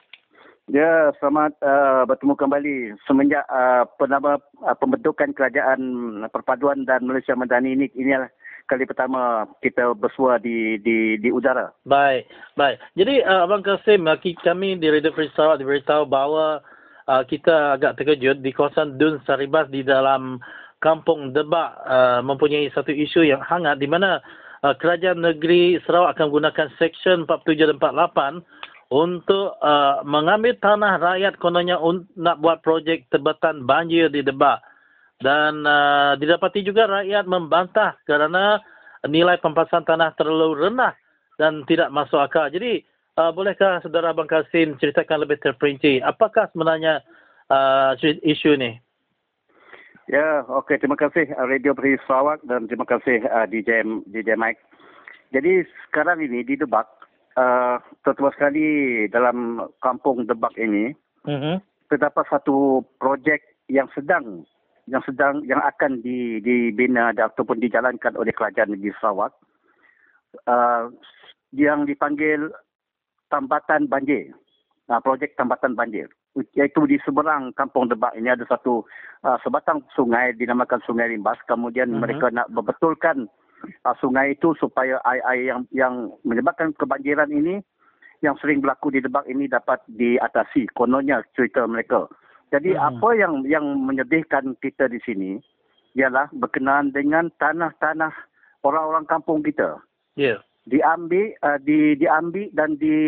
Ya, selamat uh, bertemu kembali semenjak uh, penama uh, pembentukan Kerajaan Perpaduan dan Malaysia Madani ini. Inilah kali pertama kita bersua di di di udara. Baik, baik. Jadi uh, Abang Kasim, kami di Radio Free Sarawak diberitahu bahawa uh, kita agak terkejut di kawasan Dun Saribas di dalam Kampung Debak uh, mempunyai satu isu yang hangat di mana uh, Kerajaan Negeri Sarawak akan menggunakan Seksyen empat puluh tujuh dan empat puluh lapan untuk uh, mengambil tanah rakyat kononnya un- nak buat projek tebatan banjir di Debak. Dan uh, didapati juga rakyat membantah kerana nilai pempasan tanah terlalu rendah dan tidak masuk akal. Jadi uh, bolehkah saudara Abang Kasim ceritakan lebih terperinci apakah sebenarnya uh, isu ini? Ya, okey, terima kasih uh, Radio Free Sarawak dan terima kasih uh, D J D J Mike. Jadi sekarang ini di Debak, Uh, terutama sekali dalam Kampung Debak ini, uh-huh. terdapat satu projek yang sedang yang sedang yang akan di, dibina ataupun dijalankan oleh Kerajaan Negeri Sarawak, uh, yang dipanggil Tambatan Banjir, uh, projek Tambatan Banjir, iaitu di seberang Kampung Debak ini ada satu uh, sebatang sungai dinamakan Sungai Limbas. Kemudian uh-huh. mereka nak membetulkan Uh, sungai itu supaya air-air yang yang menyebabkan kebanjiran ini yang sering berlaku di Debak ini dapat diatasi. Kononnya cerita mereka. Jadi hmm. apa yang yang menyedihkan kita di sini ialah berkenaan dengan tanah-tanah orang-orang kampung kita. Yeah. Diambil uh, di diambil dan di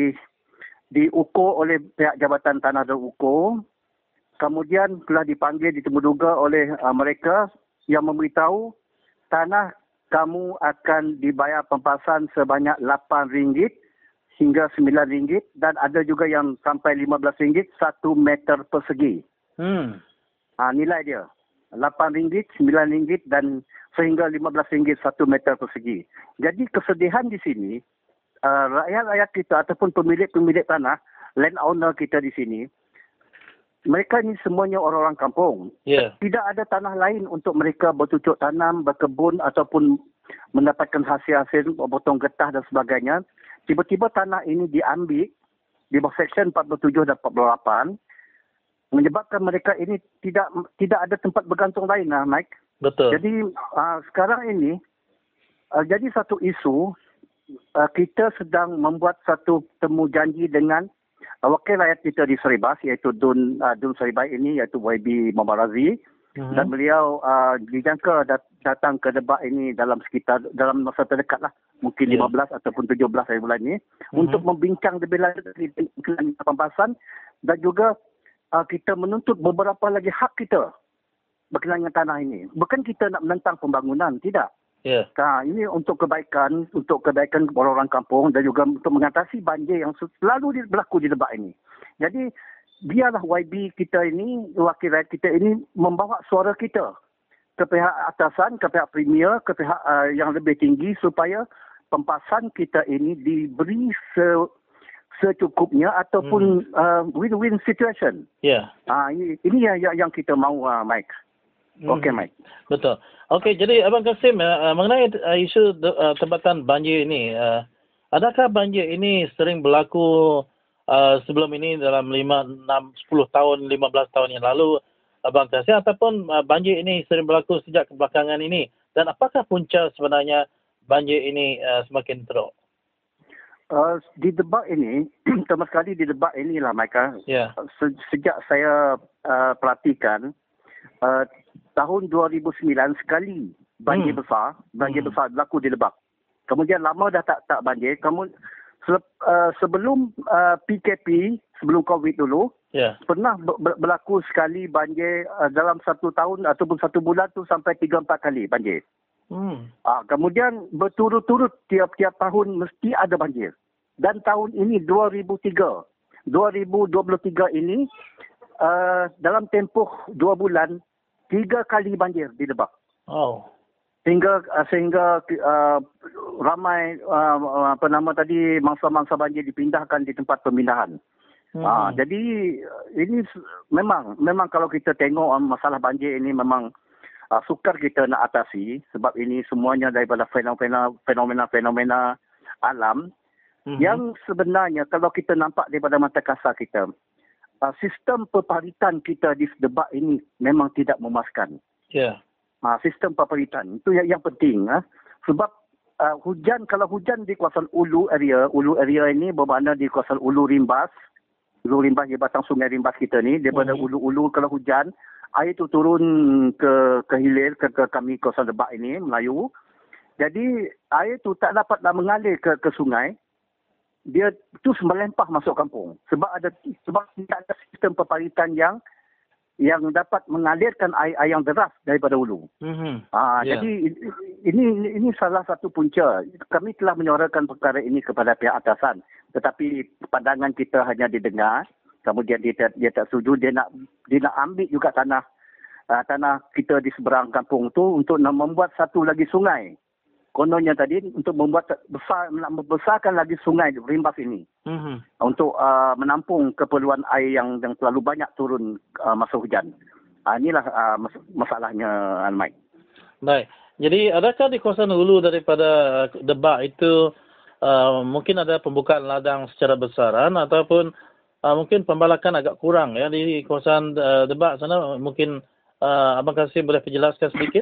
diukur oleh pihak Jabatan Tanah dan Ukur. Kemudian telah dipanggil ditemuduga oleh uh, mereka yang memberitahu tanah kamu akan dibayar pempasan sebanyak lapan ringgit hingga sembilan ringgit dan ada juga yang sampai lima belas ringgit satu meter persegi. Hmm. Ha, nilai dia. lapan ringgit, sembilan ringgit dan sehingga lima belas ringgit satu meter persegi. Jadi kesedihan di sini, uh, rakyat-rakyat kita ataupun pemilik-pemilik tanah, landowner kita di sini, mereka ni semuanya orang-orang kampung. Yeah. Tidak ada tanah lain untuk mereka bercucuk tanam, berkebun ataupun mendapatkan hasil-hasil, potong getah dan sebagainya. Tiba-tiba tanah ini diambil di bawah Seksyen empat puluh tujuh dan empat puluh lapan, menyebabkan mereka ini tidak tidak ada tempat bergantung lain, lah, Mike. Betul. Jadi uh, sekarang ini uh, jadi satu isu, uh, kita sedang membuat satu temu janji dengan Uh, wakil rakyat kita di Saribas, iaitu Dun uh, Dun Saribas ini, iaitu Y B Mambarazi, uh-huh. dan beliau uh, dijangka dat- datang ke Debak ini dalam sekitar dalam masa terdekat lah, mungkin yeah. lima belas ataupun tujuh belas hari bulan ini, uh-huh. untuk membincang lebih lanjut dengan pempasan dan juga uh, kita menuntut beberapa lagi hak kita berkenaan dengan tanah ini. Bukan kita nak menentang pembangunan, tidak. Yeah. Nah, ini untuk kebaikan, untuk kebaikan orang-orang kampung dan juga untuk mengatasi banjir yang selalu berlaku di Debak ini. Jadi, biarlah Y B kita ini, wakil rakyat kita ini membawa suara kita ke pihak atasan, ke pihak premier, ke pihak uh, yang lebih tinggi supaya pempasan kita ini diberi se secukupnya ataupun hmm. uh, win-win situation. Ya. Yeah. Uh, ini ini yang, yang kita mahu, uh, Mike. Okey, Mike. Betul. Okey, jadi Abang Kasim, uh, mengenai uh, isu uh, tempatan banjir ini, uh, adakah banjir ini sering berlaku uh, sebelum ini dalam lima, enam, sepuluh tahun, lima belas tahun yang lalu, Abang Kasim, ataupun uh, banjir ini sering berlaku sejak kebelakangan ini? Dan apakah punca sebenarnya banjir ini uh, semakin teruk? Uh, di Debak ini, pertama sekali di Debak inilah, Mike, yeah. Se- sejak saya uh, perhatikan, uh, tahun dua ribu sembilan sekali banjir Hmm. besar, banjir Hmm. besar berlaku di Lebak. Kemudian lama dah tak tak banjir. Kamu se- uh, sebelum uh, P K P, sebelum COVID dulu, Ya. pernah ber- ber- berlaku sekali banjir uh, dalam satu tahun ataupun satu bulan tu sampai tiga empat kali banjir. Hmm. Ah, kemudian berturut-turut tiap-tiap tahun mesti ada banjir. Dan tahun ini dua ribu tiga, dua ribu dua puluh tiga ini uh, dalam tempoh dua bulan tiga kali banjir di Lebak. Oh. Sehingga uh, sehingga uh, ramai uh, apa nama tadi mangsa-mangsa banjir dipindahkan di tempat pemindahan. Hmm. Ah, jadi ini memang memang kalau kita tengok um, masalah banjir ini memang uh, sukar kita nak atasi sebab ini semuanya daripada fenomena fenomena-fenomena alam Hmm. yang sebenarnya kalau kita nampak daripada mata kasar kita, uh, sistem peparitan kita di Lebak ini memang tidak memuaskan. Ya. Uh, sistem peparitan itu yang, yang penting. Uh, sebab uh, hujan, kalau hujan di kawasan Ulu area, Ulu area ini bermakna di kawasan Ulu Rimbas, Ulu Rimbas di batang sungai Rimbas kita ni, daripada Hmm. Ulu-Ulu kalau hujan, air itu turun ke ke hilir, ke, ke kami kawasan Lebak ini, Melayu. Jadi air itu tak dapat nak mengalir ke ke sungai. Dia terus melempah masuk kampung. Sebab ada sebab tidak ada sistem peparitan yang yang dapat mengalirkan air-air yang deras daripada hulu. Hmm. Ah, Ya. Jadi ini ini salah satu punca. Kami telah menyuarakan perkara ini kepada pihak atasan. Tetapi pandangan kita hanya didengar. Kemudian dia, dia tak setuju. Dia nak dia nak ambil juga tanah uh, tanah kita di seberang kampung tu untuk nak membuat satu lagi sungai. Kononnya tadi untuk membuat besar nak membesarkan lagi sungai Rimbas ini. Hmm. Untuk uh, menampung keperluan air yang yang terlalu banyak turun uh, masa hujan. Uh, inilah uh, mas- masalahnya, Mike. Baik. Jadi adakah di kawasan hulu daripada uh, Debak itu uh, mungkin ada pembukaan ladang secara besaran ataupun uh, mungkin pembalakan agak kurang ya di kawasan uh, Debak sana, mungkin uh, Abang Kasim boleh penjelaskan sedikit?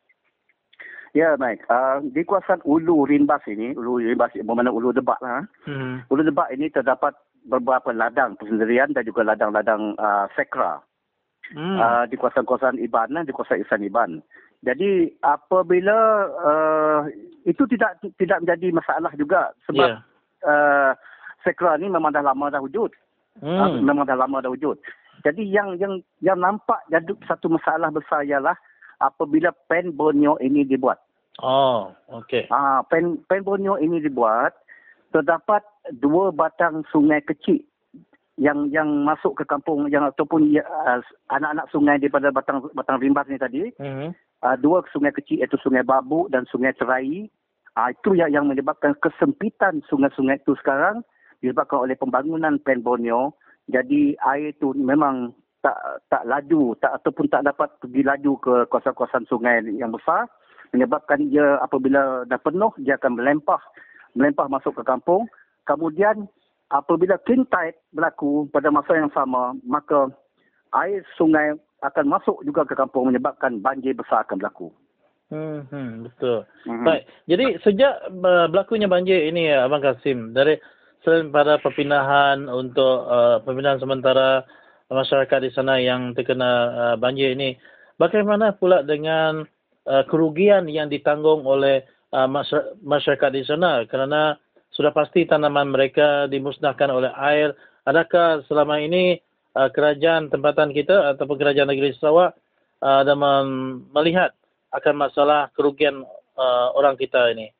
Ya, baik. Uh, di kawasan Ulu Rimbas ini, Ulu Rimbas bermakna Ulu Debak lah. Hmm. Ulu Debak ini terdapat beberapa ladang persendirian dan juga ladang-ladang uh, sekra. Hmm. Uh, di kawasan-kawasan Iban, di kawasan Ihsan Iban. Jadi apabila uh, itu tidak tidak menjadi masalah juga sebab Yeah. uh, sekra ni memang dah lama dah wujud. Hmm. Uh, memang dah lama dah wujud. Jadi yang yang yang nampak jadi satu masalah besar ialah apabila pen Borneo ini dibuat. Oh, okey. Ah, pen pen Borneo ini dibuat, terdapat dua batang sungai kecil yang yang masuk ke kampung yang ataupun uh, anak-anak sungai daripada batang batang Rimbas ni tadi. Hmm. Uh, dua sungai kecil iaitu Sungai Babuk dan Sungai Cerai. Uh, itu yang yang menyebabkan kesempitan sungai-sungai itu sekarang disebabkan oleh pembangunan pen Borneo. Jadi air itu memang tak tak laju tak ataupun tak dapat pergi laju ke kawasan-kawasan sungai yang besar, menyebabkan dia apabila dah penuh dia akan melempah melempah masuk ke kampung. Kemudian apabila king tide berlaku pada masa yang sama, maka air sungai akan masuk juga ke kampung menyebabkan banjir besar akan berlaku. Hmm, hmm, betul. Mhm. Baik. Jadi sejak uh, berlakunya banjir ini ya Abang Kasim, dari selain pada perpindahan untuk uh, perpindahan sementara masyarakat di sana yang terkena uh, banjir ini, bagaimana pula dengan uh, kerugian yang ditanggung oleh uh, masy- masyarakat di sana kerana sudah pasti tanaman mereka dimusnahkan oleh air. Adakah selama ini uh, kerajaan tempatan kita ataupun kerajaan negeri Sarawak uh, ada mem- melihat akan masalah kerugian uh, orang kita ini?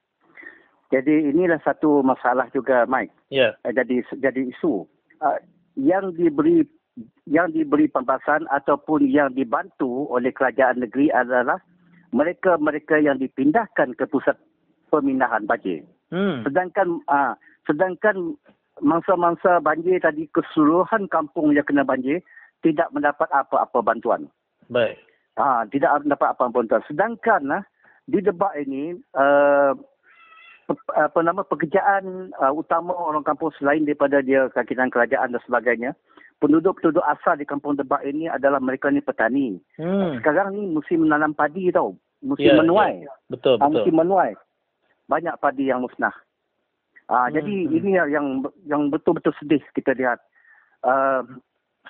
Jadi inilah satu masalah juga, Mike. Ya. Uh, jadi jadi isu uh, yang diberi yang diberi pembahasan ataupun yang dibantu oleh kerajaan negeri adalah mereka-mereka yang dipindahkan ke pusat pemindahan banjir. Hmm. Sedangkan uh, sedangkan mangsa-mangsa banjir tadi, keseluruhan kampung yang kena banjir tidak mendapat apa-apa bantuan. Baik. Ah, tidak mendapat apa-apa bantuan. Sedangkan uh, di Debak ini uh, apa nama pekerjaan uh, utama orang kampung selain daripada dia kakitan kerajaan dan sebagainya, penduduk-penduduk asal di kampung Debak ini adalah mereka ni petani. Hmm. Sekarang ni musim menanam padi tau. Musim Ya, menuai. ya. Betul, Ah, betul. musim menuai. Banyak padi yang musnah. Ah, Hmm, jadi hmm. ini yang yang betul-betul sedih kita lihat. Uh,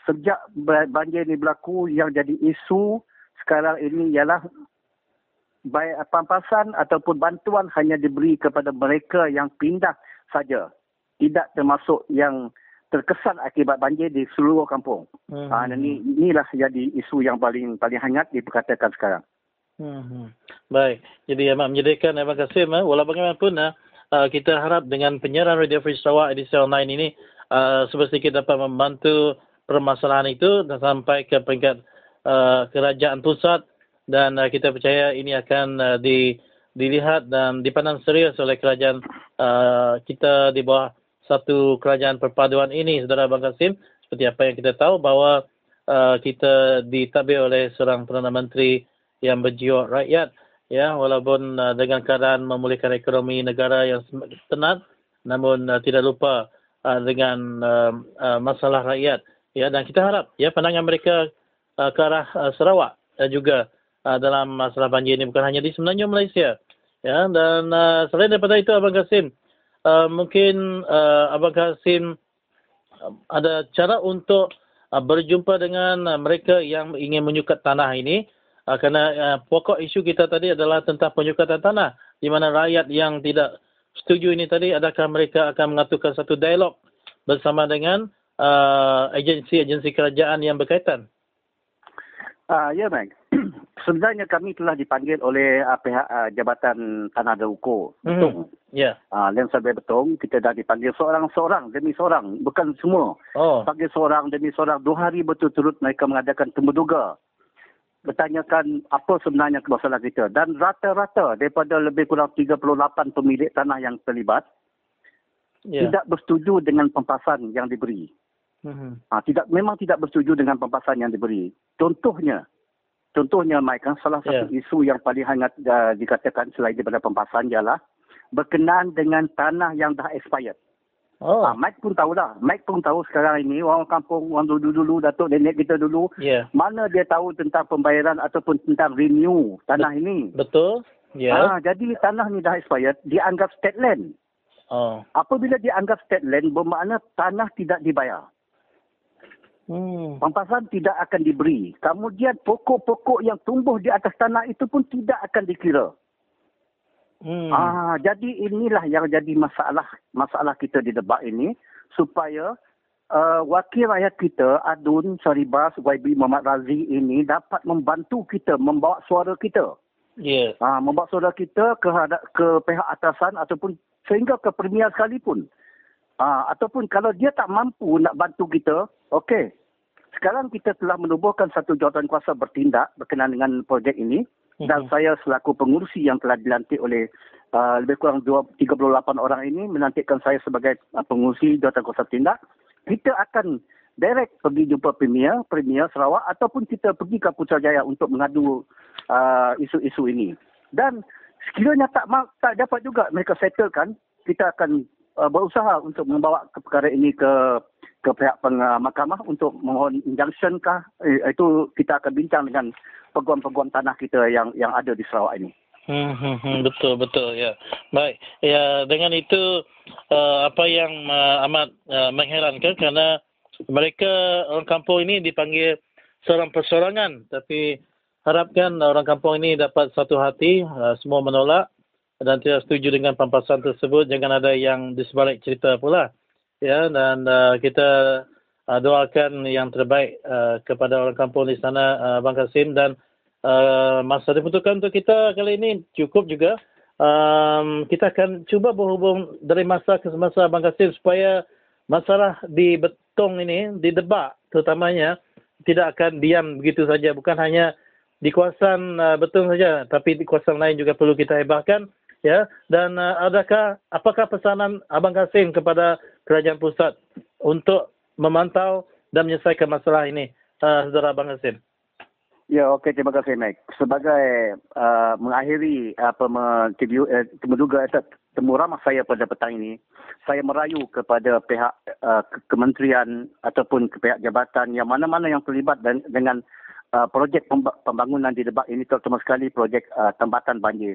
sejak banjir ini berlaku, yang jadi isu sekarang ini ialah baik pampasan ataupun bantuan hanya diberi kepada mereka yang pindah saja. Tidak termasuk yang terkesan akibat banjir di seluruh kampung. Hmm. Ha, ini, inilah jadi isu yang paling paling hangat diperkatakan sekarang. Hmm. Baik. Jadi amat menyedihkan, Abang Kasim. Eh. Walau bagaimanapun, eh, uh, kita harap dengan penyiaran Radio Free Sarawak edisi online ini, uh, semestinya dapat membantu permasalahan itu dan sampai ke peringkat uh, kerajaan pusat, dan uh, kita percaya ini akan uh, di, dilihat dan dipandang serius oleh kerajaan uh, kita di bawah satu kerajaan perpaduan ini, Saudara Abang Kasim. Seperti apa yang kita tahu bahawa uh, kita ditadbir oleh seorang Perdana Menteri yang berjiwa rakyat, ya, walaupun uh, dengan keadaan memulihkan ekonomi negara yang tenat, namun uh, tidak lupa uh, dengan uh, uh, masalah rakyat, ya, dan kita harap, ya, pandangan mereka uh, ke arah uh, Sarawak dan juga uh, dalam masalah banjir ini bukan hanya di semenanjung Malaysia, ya, dan uh, selain daripada itu, Abang Kasim, uh, mungkin uh, Abang Kasim uh, ada cara untuk uh, berjumpa dengan uh, mereka yang ingin menyukat tanah ini. Uh, kerana uh, pokok isu kita tadi adalah tentang penyukatan tanah, di mana rakyat yang tidak setuju ini tadi, adakah mereka akan mengaturkan satu dialog bersama dengan uh, agensi-agensi kerajaan yang berkaitan? Uh, ya, Mek. Sebenarnya kami telah dipanggil oleh uh, pihak uh, Jabatan Tanah dan Ukur Betong. Ya. Yeah. Uh, Land Survey Betong, kita dah dipanggil seorang-seorang demi seorang, bukan semua. Oh. Panggil seorang demi seorang, dua hari berturut-turut mereka mengadakan temuduga, bertanyakan apa sebenarnya masalah kita, dan rata-rata daripada lebih kurang tiga puluh lapan pemilik tanah yang terlibat, yeah, tidak bersetuju dengan pempasan yang diberi. Mm-hmm. Ha, tidak, memang tidak bersetuju dengan pempasan yang diberi. Contohnya, contohnya Mike, kan, salah satu yeah. isu yang paling hangat uh, dikatakan selain daripada pempasan ialah berkenaan dengan tanah yang dah expired. Oh. Ha, Mike pun tahu dah. Mike pun tahu sekarang ini, orang kampung, orang dulu-dulu, datuk nenek kita dulu, yeah. mana dia tahu tentang pembayaran ataupun tentang renew tanah Bet- ini. Betul. Yeah. Ha, jadi tanah ni dah expired, dianggap state land. Oh. Apabila dianggap state land, bermakna tanah tidak dibayar. Hmm. Pampasan tidak akan diberi. Kemudian pokok-pokok yang tumbuh di atas tanah itu pun tidak akan dikira. Hmm. Ah, jadi inilah yang jadi masalah masalah kita di debat ini, supaya uh, wakil rakyat kita, Adun Saribas, Y B Muhammad Razi ini dapat membantu kita membawa suara kita. Yeah. Ah, membawa suara kita ke ke pihak atasan ataupun sehingga ke Premier sekalipun. Ah, ataupun kalau dia tak mampu nak bantu kita, okey. Sekarang kita telah menubuhkan satu jawatan kuasa bertindak berkenaan dengan projek ini. Dan saya selaku pengurusi yang telah dilantik oleh uh, lebih kurang tiga puluh lapan orang ini, menantikkan saya sebagai uh, pengurusi jawatan kuasa tindak. Kita akan direct pergi jumpa Premier, Premier Sarawak, ataupun kita pergi ke Putrajaya untuk mengadu uh, isu-isu ini. Dan sekiranya tak tak dapat juga mereka settlekan, kita akan uh, berusaha untuk membawa ke perkara ini ke ke pihak peng, uh, mahkamah untuk mohon injunction kah. Eh, itu kita akan bincang dengan peguam-peguam tanah kita yang yang ada di Sarawak ini. Hmm, hmm, hmm, betul betul ya. Baik. Ya, dengan itu uh, apa yang uh, amat uh, mengherankan, kerana mereka orang kampung ini dipanggil seorang persorangan, tapi harapkan orang kampung ini dapat satu hati, uh, semua menolak dan tidak setuju dengan pampasan tersebut. Jangan ada yang di sebalik cerita pula. Ya, dan uh, kita uh, doakan yang terbaik uh, kepada orang kampung di sana, uh, Abang Kasim, dan Uh, masa diperuntukkan untuk kita kali ini cukup juga. Um, kita akan cuba berhubung dari masa ke semasa, Abang Kasim, supaya masalah di Betong ini, di Debak terutamanya, tidak akan diam begitu saja. Bukan hanya di kawasan uh, Betong saja, tapi di kawasan lain juga perlu kita hebahkan. Ya. Dan uh, adakah, apakah pesanan Abang Kasim kepada kerajaan pusat untuk memantau dan menyelesaikan masalah ini, uh, saudara Abang Kasim? Ya, okey, terima kasih, Mike. Sebagai uh, mengakhiri apa uh, temuduga uh, temu ramah saya pada petang ini, saya merayu kepada pihak uh, kementerian ataupun ke pihak jabatan yang mana-mana yang terlibat dan, dengan uh, projek pembangunan di Debak ini, terutama sekali projek uh, tambatan banjir.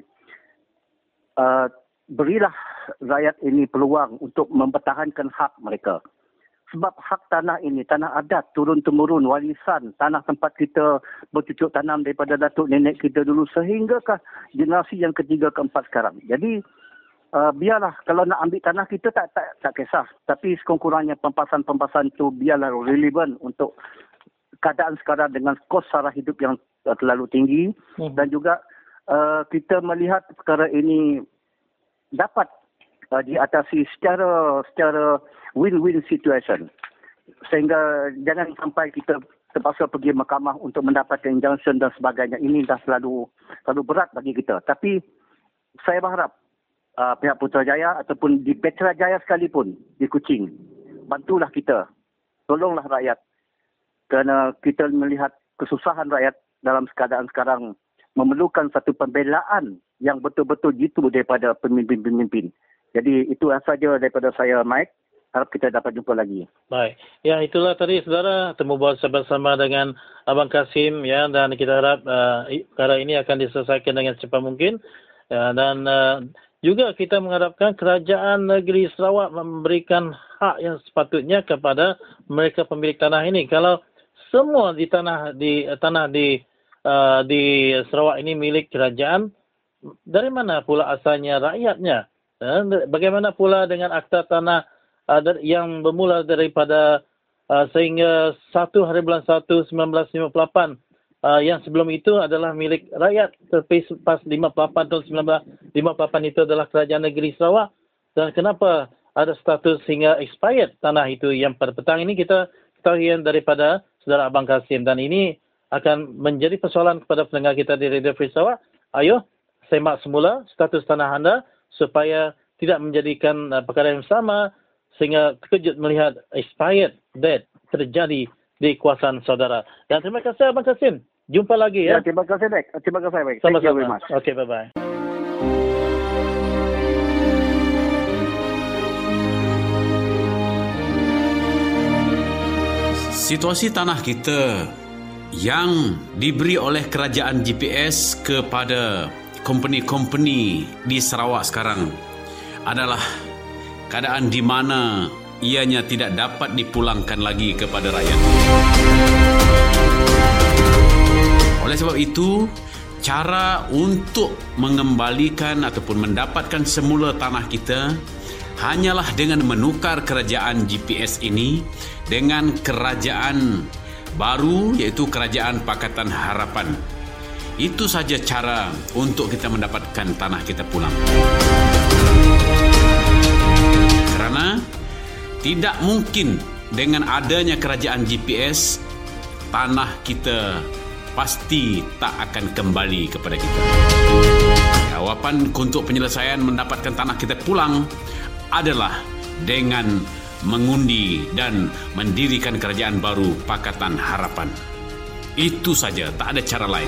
Uh, berilah rakyat ini peluang untuk mempertahankan hak mereka. sebab hak tanah ini, tanah adat turun-temurun, warisan, tanah tempat kita bercucuk tanam daripada datuk nenek kita dulu sehinggakah generasi yang ketiga keempat sekarang. Jadi uh, biarlah kalau nak ambil tanah kita tak tak tak kisah, tapi sekurang-kurangnya pempasan-pempasan itu biarlah relevan untuk keadaan sekarang dengan kos sara hidup yang uh, terlalu tinggi hmm. dan juga uh, kita melihat perkara ini dapat uh, diatasi secara secara win-win situation. Sehingga jangan sampai kita terpaksa pergi mahkamah untuk mendapatkan injunction dan sebagainya. Ini dah selalu selalu berat bagi kita. Tapi saya berharap uh, pihak Putrajaya ataupun di Petrajaya sekalipun di Kuching, bantulah kita. Tolonglah rakyat. Kerana kita melihat kesusahan rakyat dalam keadaan sekarang memerlukan satu pembelaan yang betul-betul jitu daripada pemimpin-pemimpin. Jadi itu saja daripada saya, Mike. Harap kita dapat jumpa lagi. Baik. Ya, itulah tadi saudara temu bual bersama dengan Abang Kasim ya, dan kita harap uh, perkara ini akan diselesaikan dengan secepat mungkin. Ya, dan uh, juga kita mengharapkan kerajaan negeri Sarawak memberikan hak yang sepatutnya kepada mereka pemilik tanah ini. Kalau semua di tanah di tanah di uh, di Sarawak ini milik kerajaan, dari mana pula asalnya rakyatnya? Uh, bagaimana pula dengan akta tanah Uh, yang bermula daripada uh, sehingga satu hari bulan satu sembilan belas lima puluh lapan uh, yang sebelum itu adalah milik rakyat, tapi pas lima puluh lapan tahun sembilan belas lima puluh lapan itu adalah kerajaan negeri Sarawak. Dan kenapa ada status hingga expired tanah itu yang pada petang ini kita ketahui daripada saudara Abang Kasim, dan ini akan menjadi persoalan kepada pendengar kita di Radio Free Sarawak. Ayo semak semula status tanah anda supaya tidak menjadikan uh, perkara yang sama sehingga terkejut melihat expired debt terjadi di kawasan saudara. Dan terima kasih Abang Kasim. Jumpa lagi ya. Ya, terima kasih Nek. Terima kasih Nek. Sama-sama. Thank you very much. Okay, bye-bye. Situasi tanah kita yang diberi oleh kerajaan G P S kepada company-company di Sarawak sekarang adalah keadaan di mana ianya tidak dapat dipulangkan lagi kepada rakyat. Oleh sebab itu, cara untuk mengembalikan ataupun mendapatkan semula tanah kita hanyalah dengan menukar kerajaan G P S ini dengan kerajaan baru, iaitu Kerajaan Pakatan Harapan. Itu saja cara untuk kita mendapatkan tanah kita pulang. Karena tidak mungkin dengan adanya kerajaan G P S, tanah kita pasti tak akan kembali kepada kita. Jawapan untuk penyelesaian mendapatkan tanah kita pulang adalah dengan mengundi dan mendirikan kerajaan baru Pakatan Harapan. Itu saja, tak ada cara lain.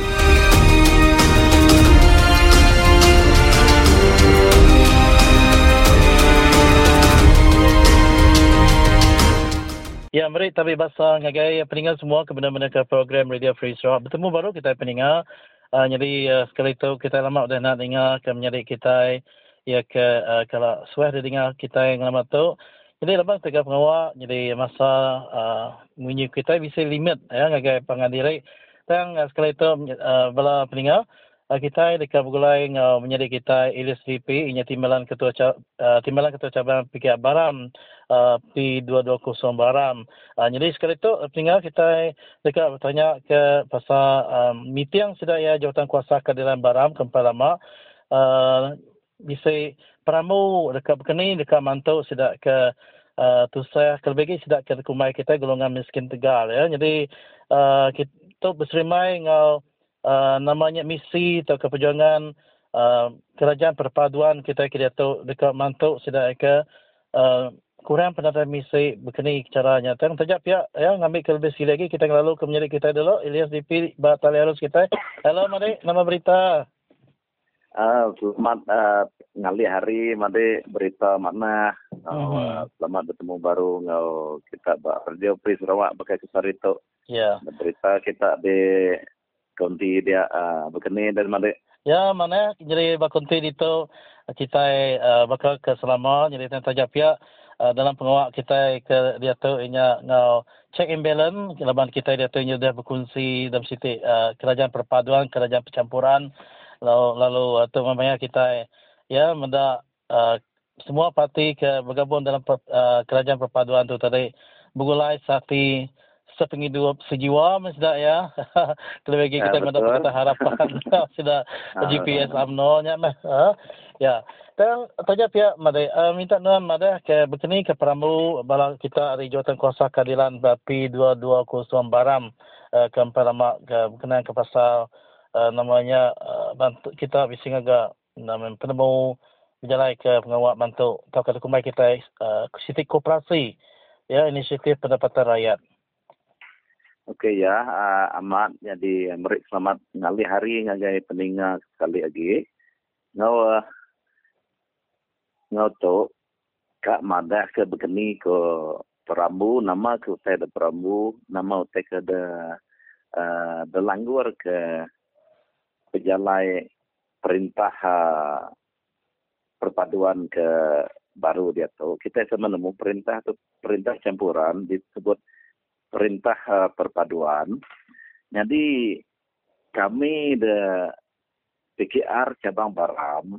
Ya, mari tapi bahasa ngagai pendengar semua kebenar-benar ke program Radio Free Sarawak. Bertemu baru kita pendengar. Uh, jadi uh, sekali itu kita lama dah nak dengar ke menjadi kita ya ke uh, kalau suah dia dengar kita yang lama tu. Jadi lepas tegak pengawal, jadi masa uh, munyi kita bisa limit ya ngagai pengadirai. Dan uh, sekali itu uh, bala pendengar Uh, kita dekat bergulai uh, menjadi kita L S D P, ianya timbalan ketua uh, timbalan ketua cabang P K Baram uh, P dua dua kosong Baram. Uh, jadi sekali itu tinggal kita dekat bertanya ke pasal um, meeting sudah ya jawatan kuasa kehadiran Baram kempal lama uh, bisa peramu dekat berkeni dekat mantau sudah ke uh, tu saya kelebih sudah ke kumai kita golongan miskin Tegal ya. Jadi uh, kita berserimai ngau Uh, namanya misi atau keperjuangan uh, kerajaan perpaduan kita kira tu dekat mantuk sudah ke uh, kurang penata misi begini caranya. Tang tajak pihak ya ngambil ke lebih sikit lagi kita lalu ke menjadi kita dulu Ilyas D P Batali Arus kita. Hello Mari, nama berita. Ah, uh, selamat uh, ngali hari Mari berita mana. Uh, uh-huh. Selamat bertemu baru ngau kita Radio Free Sarawak pakai kesar itu. Ya. Yeah. Berita kita di konti dia uh, berkeni dan mana? Ya, mana jadi bakonti itu kita uh, bakal ke selama jadi tajak pihak uh, dalam pengawal kita ke dia tu inya ngau check and balance laban kita dia tu inya dah berkongsi dalam situ uh, kerajaan perpaduan, kerajaan percampuran, lalu lalu uh, tu memangnya kita ya mendak uh, semua parti ke bergabung dalam per, uh, kerajaan perpaduan tu tadi bergulai sakti sepengidup sejiwa mesda ya. Kalau bagi kita Ya, mendapat betul. kita harapan sudah Ah, G P S UMNO nya mah. Ha? Ya. Dan tanya pihak madai uh, minta nuan madai ke berkini ke Perambu bala kita dari jawatan kuasa keadilan P dua dua kosong Baram uh, ke Peramak ke berkenaan ke pasal uh, namanya uh, bantu kita bising agak namanya penemu berjalan ke pengawal bantu atau ke kumai kita uh, Siti Koperasi ya inisiatif pendapatan rakyat. Okey ya, uh, amat jadi merik selamat ngali hari ngagai peninga sekali lagi. Ngau uh, ngau tu kak madah ke begini ke Perambu, nama ke utai de Perambu, nama utai ke de uh, de Langgur ke pejalai perintah uh, perpaduan ke baru dia tu. Kita sama nemu perintah tu perintah campuran disebut perintah uh, perpaduan. Jadi kami de P K R cabang Baram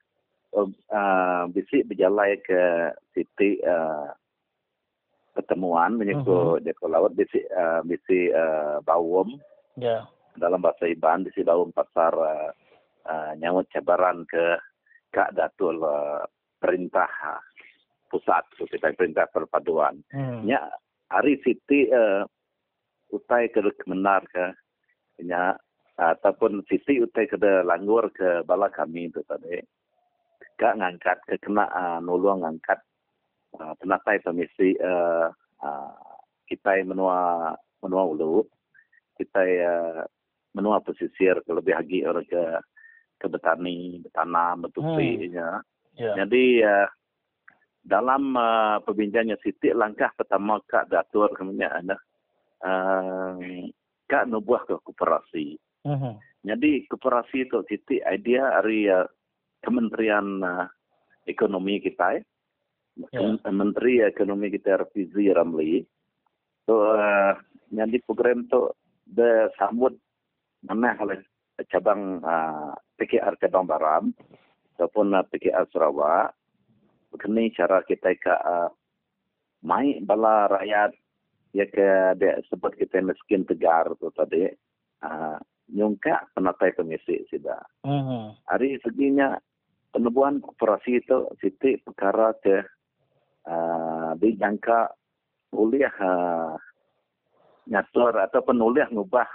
uh, bisik berjalan ke titik uh, pertemuan menyebut uh-huh. Deko Laut bisik uh, bisik uh, Bawum. Ya. Yeah. Dalam bahasa Iban bisik Bawum pasar uh, uh, nyawut cabaran ke Kak Datul uh, perintah uh, pusat so, kita perintah perpaduan. Hmm. Ya hari Siti uh, utai ke kemenar ke nya ataupun Siti utai ke Langgur ke bala kami itu tadi kak ngangkat ke kena uh, nulung ngangkat uh, penatai permisi uh, uh, kita menua menua ulu kita uh, menua pesisir lebih lagi orang ke ke betani betanam betupi nya. Yeah. Jadi uh, dalam uh, perbincangannya Siti langkah pertama Kak Datur kemudian ada uh, Kak nubuah ke koperasi. Uh-huh. Jadi koperasi itu Siti idea dari uh, Kementerian uh, Ekonomi kita, yeah. Menteri Ekonomi kita Rafizi Ramli. So uh, jadi program itu disambut mana oleh cabang uh, P K R cabang Baram ataupun uh, P K R Sarawak. Begini cara kita ke uh, mai bala rakyat ya ke dia sebut kita miskin tegar tu tadi uh, nyungka penatai komisi sudah. Uh-huh. Hari seginya penubuhan koperasi itu Siti perkara ke uh, dijangka oleh uh, nyatur ataupun oleh ngubah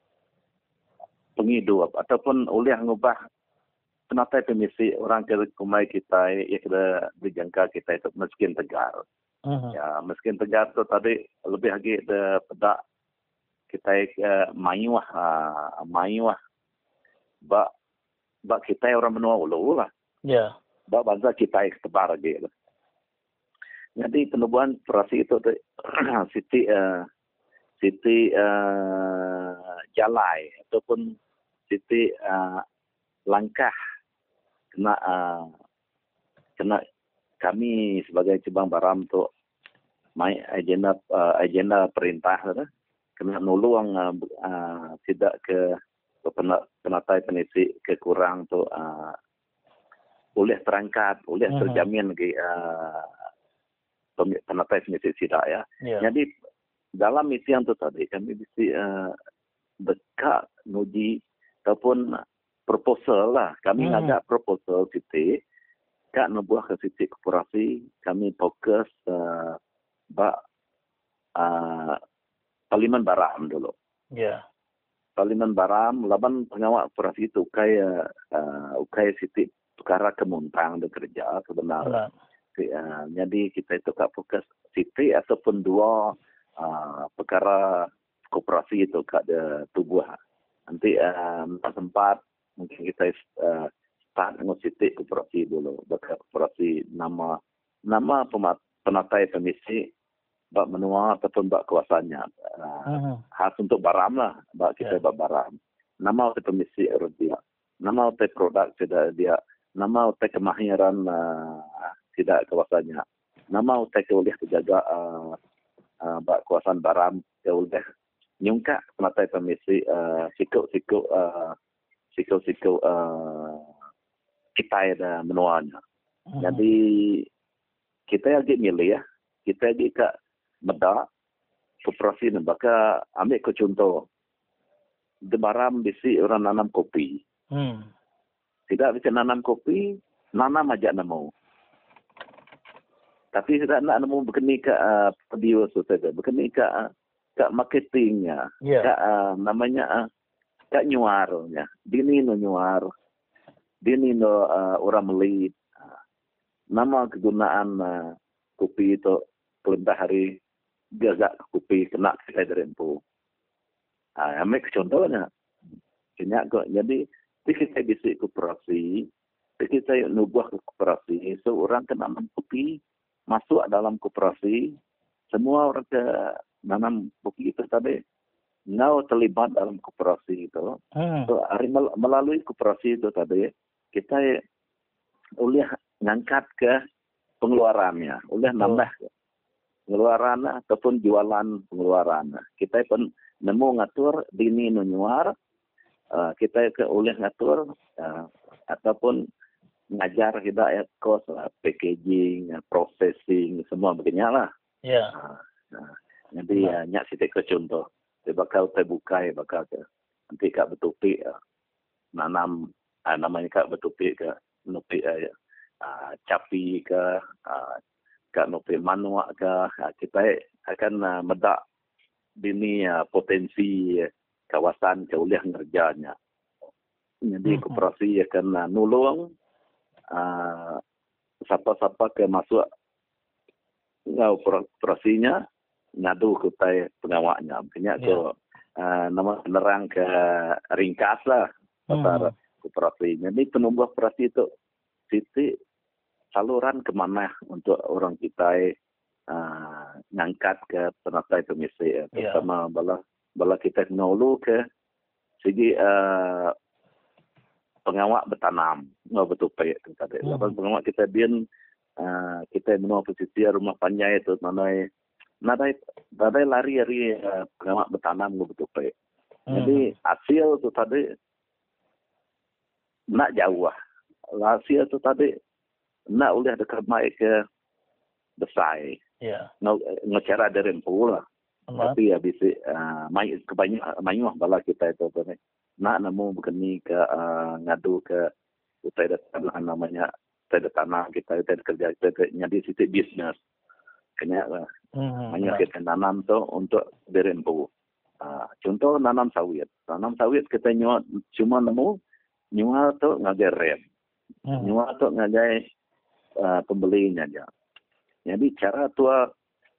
penghidup ataupun oleh ngubah penatai komisi orang ke kumai kita ya kena dijangka kita itu miskin tegar. Uh-huh. Ya miskin tegar tu tadi lebih lagi de pedak kita uh, mayuah uh, mayuah ba ba kita orang menua ulu lah. Ya. Yeah. Ba bangsa kita tebar lagi. Jadi penubuhan operasi itu Siti uh, Siti uh, jalai ataupun Siti uh, langkah kena uh, kena kami sebagai cabang Baram tu mai agenda uh, agenda perintah tu kena nulung uh, uh, tidak ke penatai penisi kekurang tu uh, boleh terangkat boleh uh-huh. terjamin lagi uh, penatai penisi tidak ya. Yeah. Jadi dalam misi yang tu tadi kami mesti uh, dekat nuji ataupun proposal lah. Kami hmm. agak proposal Siti. Kak nubuah ke Siti koperasi. Kami fokus uh, bak uh, Parlimen Baram dulu. Ya. Yeah. Parlimen Baram, laban pengawal koperasi itu ukai uh, ukai Siti perkara kemuntang dan kerja sebenarnya. Uh, jadi kita itu kak fokus Siti ataupun dua uh, perkara koperasi itu kak de tubuh. Nanti uh, sempat mungkin kita uh, start dengan Siti koperasi dulu. Bakal koperasi nama nama pemat, penatai komisi bak menua ataupun bak kuasanya. Uh, uh-huh. Khas untuk Baram lah. Bak kita yeah. bak Baram. Nama untuk komisi dia. Nama untuk produk tidak dia. Nama untuk kemahiran uh, tidak kuasanya. nama utai ke oleh terjaga uh, uh, bak kawasan baram ke oleh nyungka penatai permisi uh, sikuk-sikuk uh, sikuk-sikuk uh, kita ada menuanya. Hmm. Jadi kita lagi milih ya, kita lagi kat Medak koperasi ni baka ambil ke contoh di baram bisi orang nanam kopi. Hmm. Tidak bisa nanam kopi, nanam aja nemu. Tapi tidak nak nemu berkeni ke uh, video saja, berkeni ke uh, ke marketingnya, yeah. ke uh, namanya uh, ke nyuarnya. Dini no nyuar, dini no uh, orang beli. Uh, nama kegunaan uh, kopi itu kelentah hari gazak kopi kena kita dari empu. Ah, ambil contohnya. Banyak kok. Jadi kita bisik koperasi, kita nubuh koperasi, seorang so, kena kopi masuk dalam koperasi, semua orang ke nanam kopi itu tadi ngau terlibat dalam koperasi itu. Hmm. So, melalui koperasi itu tadi kita boleh ngangkat ke pengeluarannya, boleh nambah oh. pengeluaran ataupun jualan pengeluaran. Kita pun nemu ngatur dini menyuar, uh, kita ke boleh ngatur uh, ataupun ngajar hidayat kos, uh, packaging, uh, processing, semua begini lah. Ya. Yeah. Uh, uh, jadi uh, nyak sitik ke contoh. Dia bakal terbuka, bakal ke nanti kak betupi uh, nanam, uh, namanya kak betupi ke nupi uh, uh, capi ke, uh, kak nupi manuak ke, uh, kita akan uh, medak dini uh, potensi uh, kawasan keuliah ngerjanya. Jadi mm-hmm. koperasi akan uh, nulung uh, siapa-siapa ke masuk ngau operasinya ngadu ke tai pengawaknya. Makanya yeah. ke uh, nama penerang ke ringkas lah pasar mm-hmm. koperasi. Jadi penumbuh operasi itu titik saluran kemana untuk orang kita uh, ngangkat ke penatai permisi. Yeah. Terutama bala bala kita nolu ke segi uh, pengawak bertanam. Nggak betul payah tadi. Hmm. Lepas pengawak kita bian uh, kita menua posisi rumah panjai itu nanai nanai nanai lari-lari uh, pengawak bertanam nggak betul payah. Hmm. Jadi hasil itu tadi nak jauh lah. Hasil itu tadi nak boleh dekat mai ke besar. Yeah. Nggak cara dari pula. Tapi habis uh, mai kebanyakan banyak bala kita itu tadi. Nak nemu begini ke uh, ngadu ke utai tanah namanya utai tanah kita utai kerja kita jadi situ bisnes kena uh, mm-hmm. banyak kita nanam tu untuk berempu. Uh, contoh nanam sawit, nanam sawit kita nyuat cuma nemu nyuat tu ngagai rem, mm-hmm. nyuat tu ngagai uh, pembelinya aja. Jadi cara tu uh,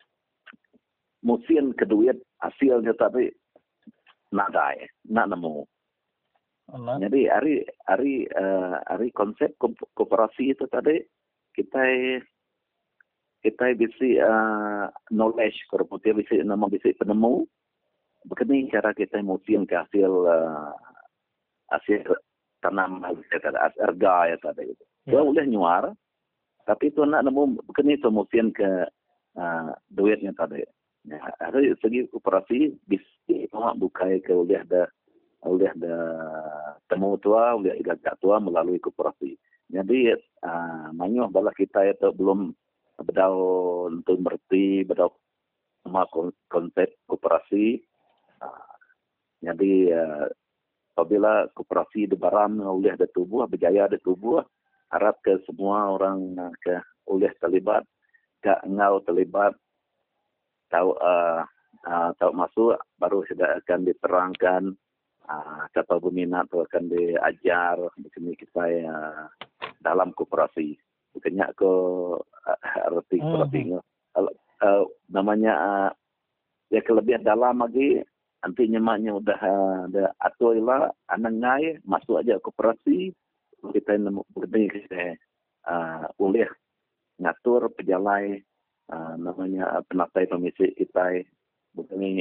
musim keduit hasilnya tapi nak dai, nak nemu. Allah. Jadi hari hari uh, hari konsep koperasi itu tadi kita kita bisa uh, knowledge korporatif bisa nama bisa penemu begini cara kita musim ke hasil uh, hasil tanam kita erga ya tadi itu. Ya. Dia boleh nyuar tapi itu nak nemu begini itu musim ke uh, duitnya tadi. Ya, hari segi koperasi bisa buka ke boleh ada oleh ada temu tua, oleh igagak tua melalui koperasi. Jadi, uh, banyak bala kita itu belum berdau untuk merti, berdau sama konsep koperasi. Uh, jadi, uh, apabila koperasi di baram oleh ada tubuh, berjaya ada tubuh, harap ke semua orang uh, ke oleh terlibat, ke ngau terlibat, tahu uh, uh, tahu masuk, baru sudah akan diterangkan. Uh, siapa berminat tu akan diajar di sini kita uh, dalam koperasi. Bukannya ke uh, arti koperasi. Mm-hmm. Uh, uh, namanya uh, ya kelebihan dalam lagi. Nanti nyemaknya udah ada uh, atur lah anak ngai masuk aja koperasi. Kita nemu kita uh, boleh ngatur pejalai uh, namanya penatai permisi kita. Bukan